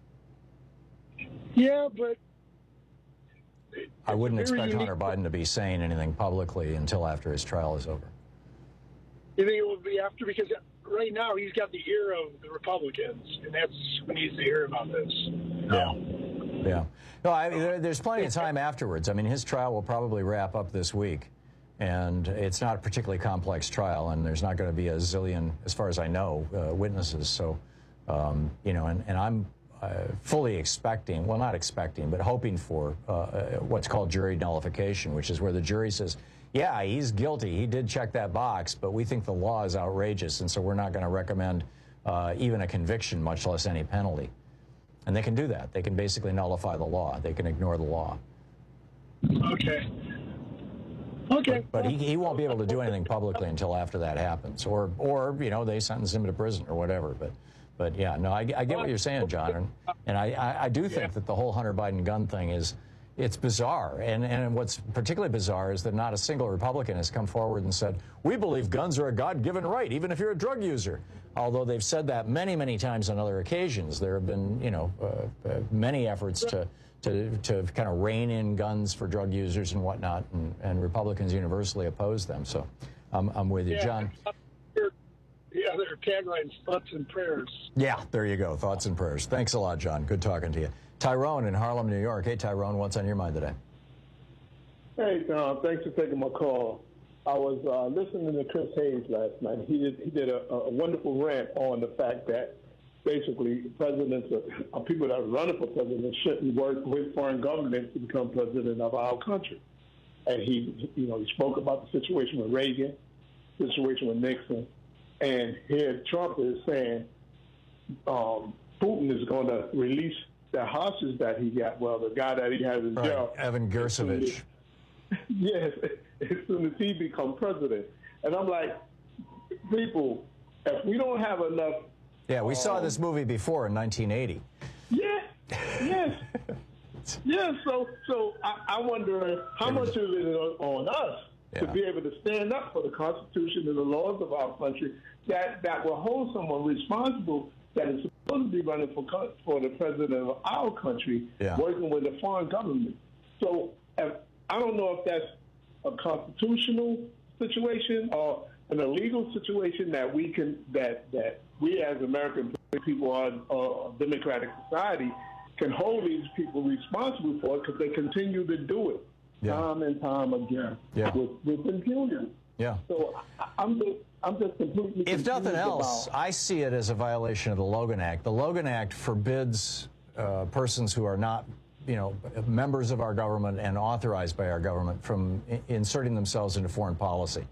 Yeah, but... I wouldn't expect unique. Hunter Biden to be saying anything publicly until after his trial is over. You think it will be after? Because right now he's got the ear of the Republicans, and that's who needs to hear about this. Yeah. Yeah. No, I mean, there, there's plenty of time afterwards. I mean, his trial will probably wrap up this week, and it's not a particularly complex trial, and there's not going to be a zillion, as far as I know, uh, witnesses. So, um, you know, and, and I'm uh, fully expecting, well, not expecting, but hoping for uh, what's called jury nullification, which is where the jury says, yeah, he's guilty. He did check that box, but we think the law is outrageous, and so we're not going to recommend uh, even a conviction, much less any penalty. And they can do that. They can basically nullify the law. They can ignore the law. Okay. Okay. But, but he, he won't be able to do anything publicly until after that happens. Or, or you know, they sentence him to prison or whatever. But, but yeah, no, I, I get what you're saying, John. And, and I, I, I do think that the whole Hunter Biden gun thing is, it's bizarre. And, and what's particularly bizarre is that not a single Republican has come forward and said, we believe guns are a God-given right, even if you're a drug user. Although they've said that many, many times on other occasions. There have been, you know, uh, uh, many efforts to, to, to kind of rein in guns for drug users and whatnot, and, and Republicans universally oppose them. So um, I'm with you, yeah, John. Yeah, their taglines, thoughts and prayers. Yeah, there you go, thoughts and prayers. Thanks a lot, John. Good talking to you. Tyrone in Harlem, New York. Hey, Tyrone, what's on your mind today? Hey, Tom, thanks for taking my call. I was uh, listening to Chris Hayes last night. He did, he did a, a wonderful rant on the fact that basically presidents or people that are running for president shouldn't work with foreign governments to become president of our country. And he, you know, he spoke about the situation with Reagan, situation with Nixon, and here Trump is saying um, Putin is going to release the hostage that he got. Well, the guy that he has in Right. jail, Evan Gersovich. yes, as soon as he becomes president. And I'm like, people, if we don't have enough. Yeah, we saw um, this movie before in nineteen eighty. Yeah, yes. Yeah, so so I, I wonder how much of it is on us to Yeah. be able to stand up for the Constitution and the laws of our country that, that will hold someone responsible that is supposed to be running for co- for the president of our country, Yeah. working with a foreign government. So if, I don't know if that's a constitutional situation or an illegal situation that we can that that we as American people are uh, a democratic society can hold these people responsible for it because they continue to do it Yeah. time and time again Yeah. with, with impunity. Yeah. So I, I'm just I'm just completely. If nothing confused else, about- I see it as a violation of the Logan Act. The Logan Act forbids uh, persons who are not, you know, members of our government and authorized by our government from I- inserting themselves into foreign policy.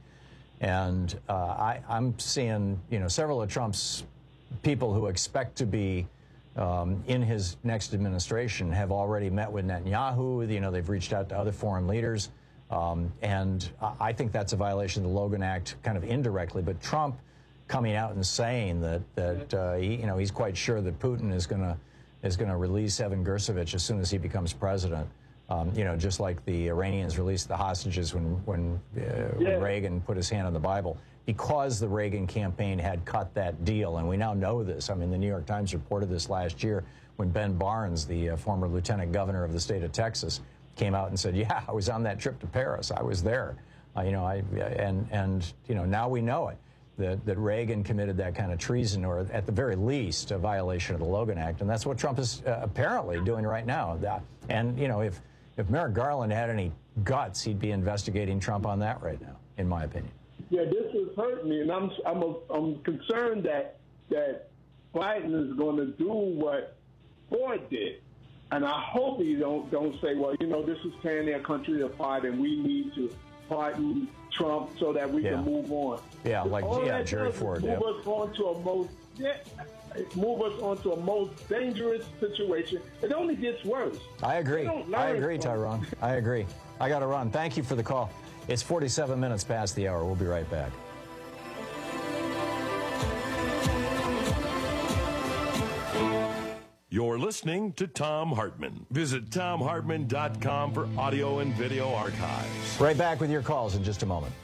And uh, I, I'm seeing, you know, several of Trump's people who expect to be um, in his next administration have already met with Netanyahu. You know, they've reached out to other foreign leaders. Um, and I- I think that's a violation of the Logan Act kind of indirectly. But Trump coming out and saying that, that uh, he, you know, he's quite sure that Putin is going to is going to release Evan Gersovich as soon as he becomes president. Um, you know, just like the Iranians released the hostages when, when, uh, Yeah. when Reagan put his hand on the Bible, because the Reagan campaign had cut that deal. And we now know this. I mean, the New York Times reported this last year when Ben Barnes, the uh, former lieutenant governor of the state of Texas, came out and said, yeah, I was on that trip to Paris. I was there. Uh, you know, I, and, and, you know, now we know it. That, that Reagan committed that kind of treason, or at the very least, a violation of the Logan Act. And that's what Trump is uh, apparently doing right now. That, and, you know, if, if Merrick Garland had any guts, he'd be investigating Trump on that right now, in my opinion. Yeah, this is hurting me, and I'm I'm a, I'm concerned that that Biden is going to do what Ford did, and I hope he don't don't say, well, you know, this is tearing their country apart, and we need to pardon Trump so that we Yeah. can move on. Yeah, like All yeah, that Jerry does is Ford. Move Yeah. us on to a most yeah, move us on to a most dangerous situation. It only gets worse. I agree. We don't I learn agree, from it. Tyrone. I agree. I got to run. Thank you for the call. It's forty-seven minutes past the hour. We'll be right back. You're listening to Thom Hartmann. Visit Thom Hartmann dot com for audio and video archives. Right back with your calls in just a moment.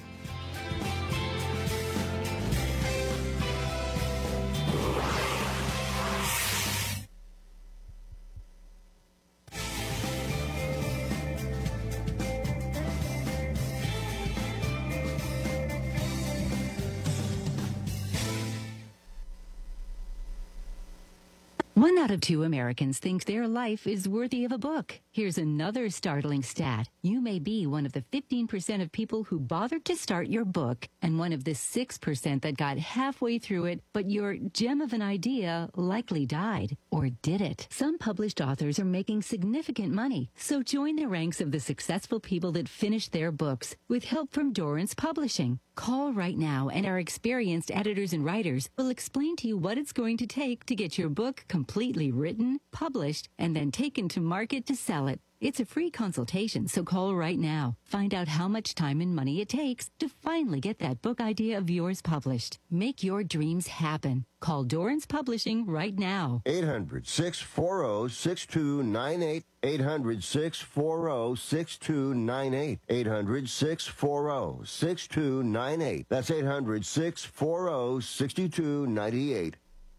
One out of two Americans think their life is worthy of a book. Here's another startling stat. You may be one of the fifteen percent of people who bothered to start your book, and one of the six percent that got halfway through it, but your gem of an idea likely died. Or did it? Some published authors are making significant money, so join the ranks of the successful people that finished their books with help from Dorrance Publishing. Call right now, and our experienced editors and writers will explain to you what it's going to take to get your book completely written, published, and then taken to market to sell it. It's a free consultation, so call right now. Find out how much time and money it takes to finally get that book idea of yours published. Make your dreams happen. Call Dorrance Publishing right now. eight hundred, six four zero, six two nine eight. eight hundred, six four zero, six two nine eight. eight hundred, six four zero, six two nine eight. That's eight hundred, six four zero, six two nine eight.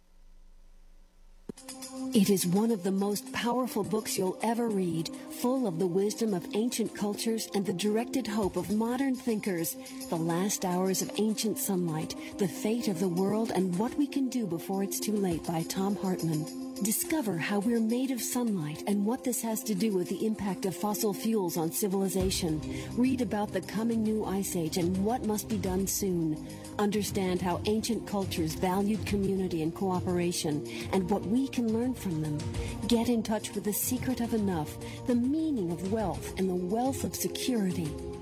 It is one of the most powerful books you'll ever read, full of the wisdom of ancient cultures and the directed hope of modern thinkers. The Last Hours of Ancient Sunlight, The Fate of the World, and What We Can Do Before It's Too Late by Thom Hartmann. Discover how we're made of sunlight and what this has to do with the impact of fossil fuels on civilization. Read about the coming new ice age and what must be done soon. Understand how ancient cultures valued community and cooperation and what we can learn from them. Get in touch with the secret of enough, the meaning of wealth, and the wealth of security.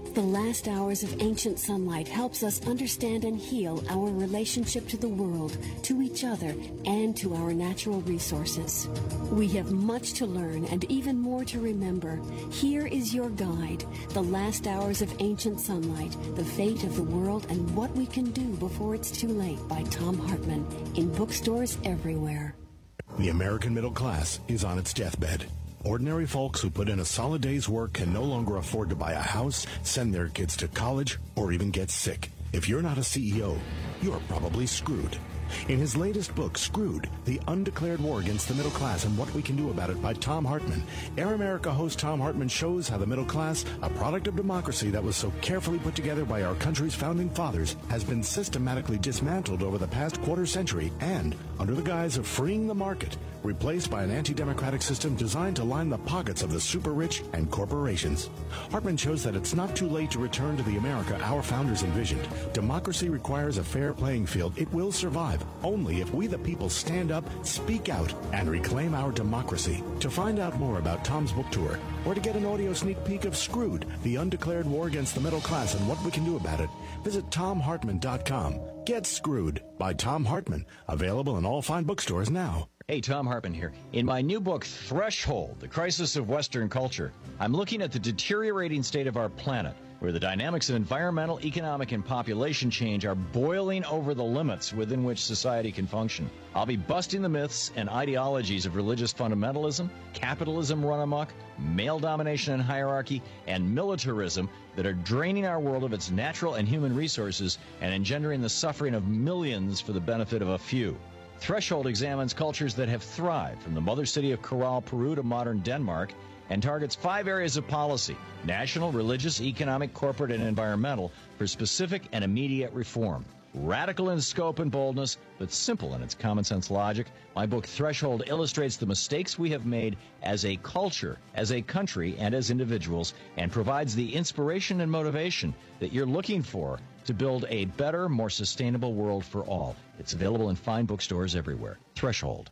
The last hours of ancient sunlight helps us understand and heal our relationship to the world, to each other, and to our natural resources. We have much to learn and even more to remember. Here is your guide, The Last Hours of Ancient Sunlight, The Fate of the World and What We Can Do Before It's Too Late by Tom Hartman, in bookstores everywhere. The American middle class is on its deathbed. Ordinary folks who put in a solid day's work can no longer afford to buy a house, send their kids to college, or even get sick. If you're not a C E O, you're probably screwed. In his latest book, Screwed, The Undeclared War Against the Middle Class and What We Can Do About It by Tom Hartman, Air America host Tom Hartman shows how the middle class, a product of democracy that was so carefully put together by our country's founding fathers, has been systematically dismantled over the past quarter century and, under the guise of freeing the market, replaced by an anti-democratic system designed to line the pockets of the super rich and corporations. Hartman shows that it's not too late to return to the America our founders envisioned. Democracy requires a fair playing field. It will survive only if we the people stand up, speak out, and reclaim our democracy. To find out more about Tom's book tour, or to get an audio sneak peek of Screwed, The Undeclared War Against the Middle Class and What We Can Do About It, visit tom hartman dot com. Get Screwed by Tom Hartman, available in all fine bookstores now. Hey, Tom Hartman here. In my new book, Threshold, The Crisis of Western Culture, I'm looking at the deteriorating state of our planet, where the dynamics of environmental, economic, and population change are boiling over the limits within which society can function. I'll be busting the myths and ideologies of religious fundamentalism, capitalism run amok, male domination and hierarchy, and militarism that are draining our world of its natural and human resources and engendering the suffering of millions for the benefit of a few. Threshold examines cultures that have thrived, from the mother city of Corral, Peru to modern Denmark, and targets five areas of policy: national, religious, economic, corporate, and environmental, for specific and immediate reform. Radical in scope and boldness, but simple in its common sense logic, my book Threshold illustrates the mistakes we have made as a culture, as a country, and as individuals, and provides the inspiration and motivation that you're looking for to build a better, more sustainable world for all. It's available in fine bookstores everywhere. Threshold.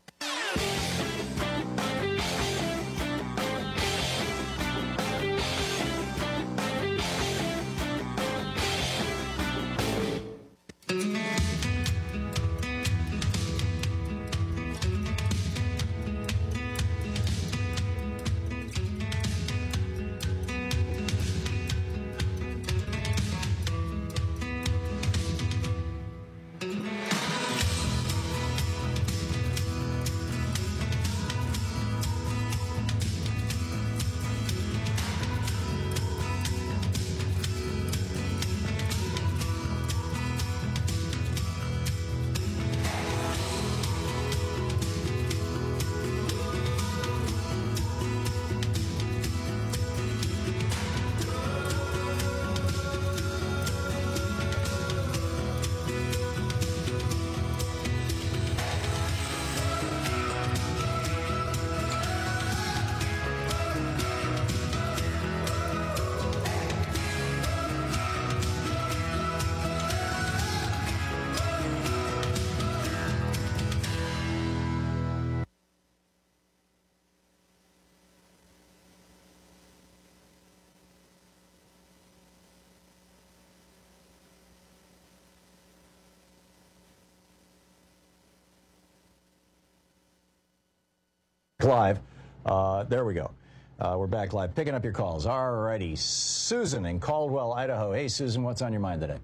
Live. Uh, there we go. Uh, we're back live, picking up your calls. All righty. Susan in Caldwell, Idaho. Hey, Susan, what's on your mind today?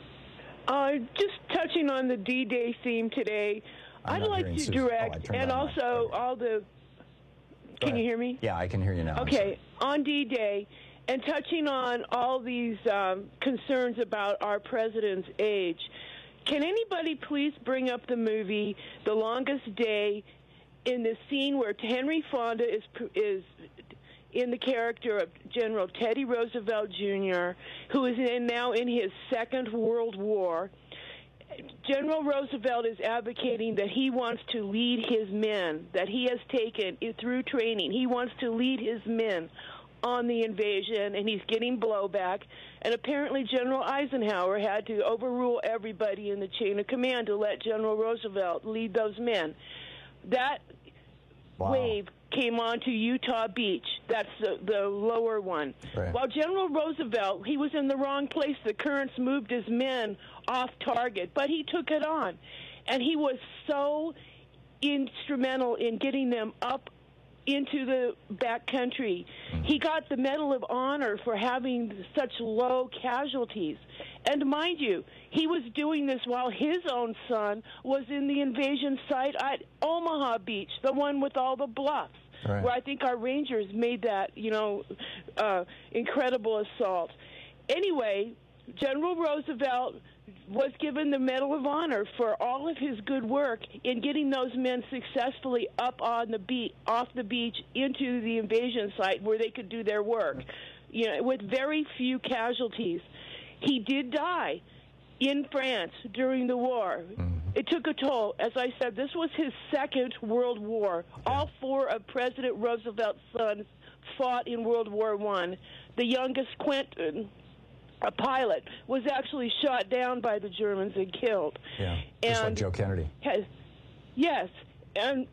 Uh, just touching on the D-Day theme today, I'm I'd like to Susan. direct, oh, and also all the... Go Can ahead. you hear me? Yeah, I can hear you now. Okay, on D-Day, and touching on all these um, concerns about our president's age, can anybody please bring up the movie The Longest Day, in the scene where Henry Fonda is is in the character of General Teddy Roosevelt Junior, who is in, now in his second World War. General Roosevelt is advocating that he wants to lead his men, that he has taken through training. He wants to lead his men on the invasion, and he's getting blowback. And apparently General Eisenhower had to overrule everybody in the chain of command to let General Roosevelt lead those men. That wow. wave came on to Utah Beach. That's the, the lower one. Right. While General Roosevelt, he was in the wrong place. The currents moved his men off target, but he took it on. And he was so instrumental in getting them up into the back country. He got the Medal of Honor for having such low casualties. And mind you, he was doing this while his own son was in the invasion site at Omaha Beach, the one with all the bluffs, right, where I think our Rangers made that, you know, uh, incredible assault. Anyway, General Roosevelt was given the Medal of Honor for all of his good work in getting those men successfully up on the beach, off the beach into the invasion site where they could do their work, you know, with very few casualties. He did die in France during the war. Mm-hmm. It took a toll. As I said, this was his second World War. Yeah. All four of President Roosevelt's sons fought in World War One. The youngest, Quentin, a pilot, was actually shot down by the Germans and killed. Yeah, just and like Joe Kennedy. Has, yes, and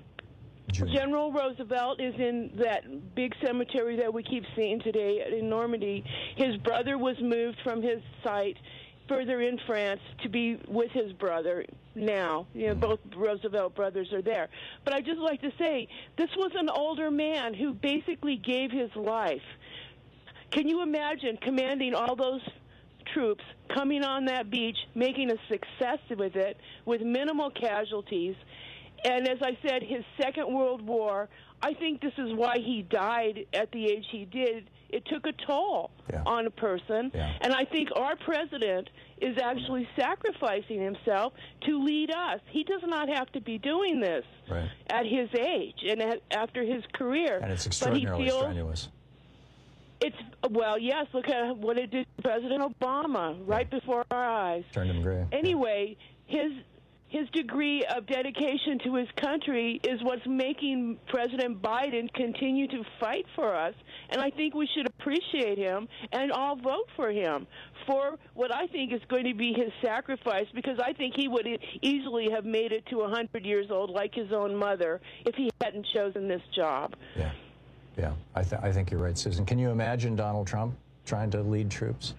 General Roosevelt is in that big cemetery that we keep seeing today in Normandy. His brother was moved from his site further in France to be with his brother now. You know, both Roosevelt brothers are there. But I'd just like to say, this was an older man who basically gave his life. Can you imagine commanding all those troops, coming on that beach, making a success with it, with minimal casualties? And as I said, his Second World War, I think this is why he died at the age he did. It took a toll yeah. on a person. Yeah. And I think our president is actually sacrificing himself to lead us. He does not have to be doing this right. at his age and at, after his career. And it's extraordinarily but he feels, strenuous. It's, well, yes, look at what it did to President Obama right before our eyes. Turned him gray. Anyway, his his degree of dedication to his country is what's making President Biden continue to fight for us, and I think we should appreciate him and all vote for him for what I think is going to be his sacrifice, because I think he would easily have made it to one hundred years old like his own mother if he hadn't chosen this job. Yeah. Yeah, I, th- I think you're right, Susan. Can you imagine Donald Trump trying to lead troops?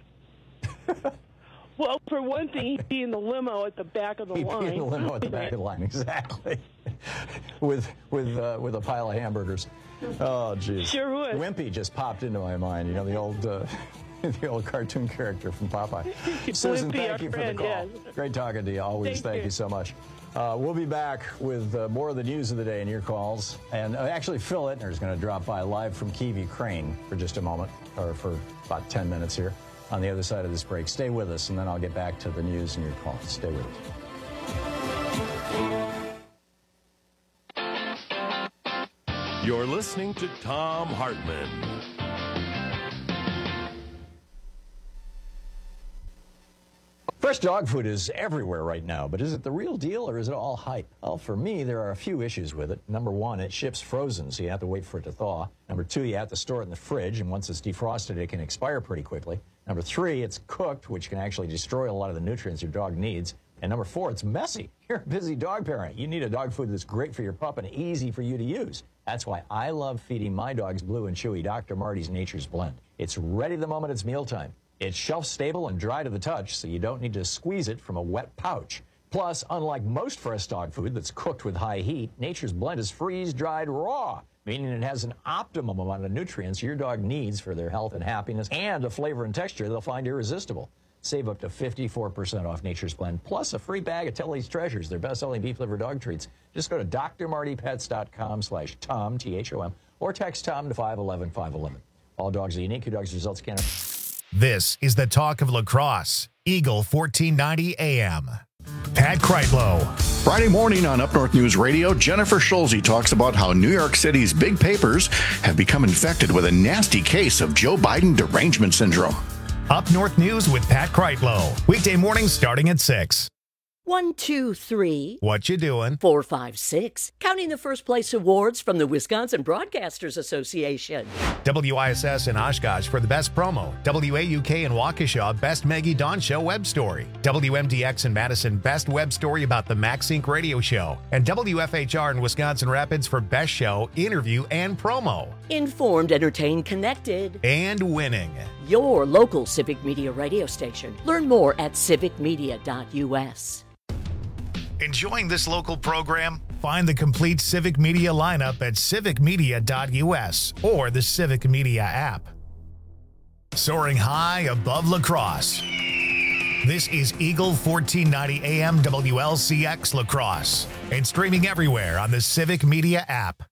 Well, for one thing, he'd be in the limo at the back of the he'd line. He'd be in the limo at the back of the line, exactly. with with uh, with a pile of hamburgers. Oh, geez. Sure would. Wimpy just popped into my mind. You know, the old uh, the old cartoon character from Popeye. Susan, Wimpy, thank you for friend, the call. Yes. Great talking to you. Always. Thank, thank you. you so much. Uh, we'll be back with uh, more of the news of the day and your calls. And uh, actually, Phil Ittner is going to drop by live from Kiwi Crane for just a moment, or for about ten minutes here on the other side of this break. Stay with us, and then I'll get back to the news and your calls. Stay with us. You're listening to Thom Hartmann. Fresh dog food is everywhere right now, but is it the real deal or is it all hype? Well, for me, there are a few issues with it. Number one, it ships frozen, so you have to wait for it to thaw. Number two, you have to store it in the fridge, and once it's defrosted, it can expire pretty quickly. Number three, it's cooked, which can actually destroy a lot of the nutrients your dog needs. And number four, it's messy. You're a busy dog parent. You need a dog food that's great for your pup and easy for you to use. That's why I love feeding my dogs Blue and Chewy Doctor Marty's Nature's Blend. It's ready the moment it's mealtime. It's shelf-stable and dry to the touch, so you don't need to squeeze it from a wet pouch. Plus, unlike most fresh dog food that's cooked with high heat, Nature's Blend is freeze-dried raw, meaning it has an optimum amount of nutrients your dog needs for their health and happiness, and a flavor and texture they'll find irresistible. Save up to fifty-four percent off Nature's Blend, plus a free bag of Telly's Treasures, their best-selling beef liver dog treats. Just go to d r marty pets dot com slash Tom, T H O M, or text Tom to five one one, five one one. All dogs are unique. Your dog's results can't... This is the talk of La Crosse, Eagle fourteen ninety A M. Pat Kreitlow. Friday morning on Up North News Radio, Jennifer Schulze talks about how New York City's big papers have become infected with a nasty case of Joe Biden derangement syndrome. Up North News with Pat Kreitlow. Weekday mornings starting at six. One, two, three. What you doing? Four, five, six. Counting the first place awards from the Wisconsin Broadcasters Association. W I S S in Oshkosh for the best promo. W A U K in Waukesha, best Maggie Dawn Show web story. W M D X in Madison, best web story about the MaxSync radio show. And W F H R in Wisconsin Rapids for best show, interview, and promo. Informed, entertained, connected. And winning. Your local Civic Media radio station. Learn more at civic media dot U S. Enjoying this local program? Find the complete Civic Media lineup at civic media dot U S or the Civic Media app. Soaring high above La Crosse. This is Eagle fourteen ninety A M W L C X La Crosse and streaming everywhere on the Civic Media app.